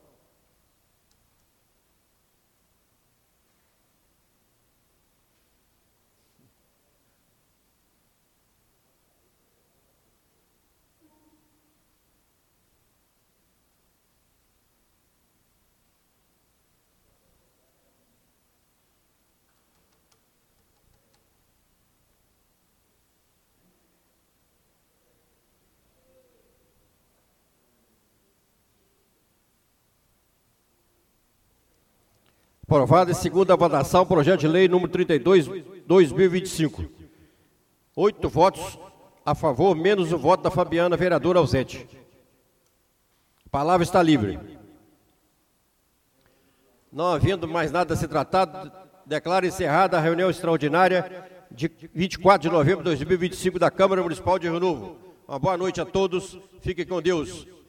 Aprovado em segunda votação, projeto de lei número trinta e dois barra dois mil e vinte e cinco. Oito votos a favor, menos o voto da Fabiana, vereadora ausente. A palavra está livre. Não havendo mais nada a ser tratado, declaro encerrada a reunião extraordinária de vinte e quatro de novembro de dois mil e vinte e cinco da Câmara Municipal de Rio Novo. Uma boa noite a todos, fiquem com Deus.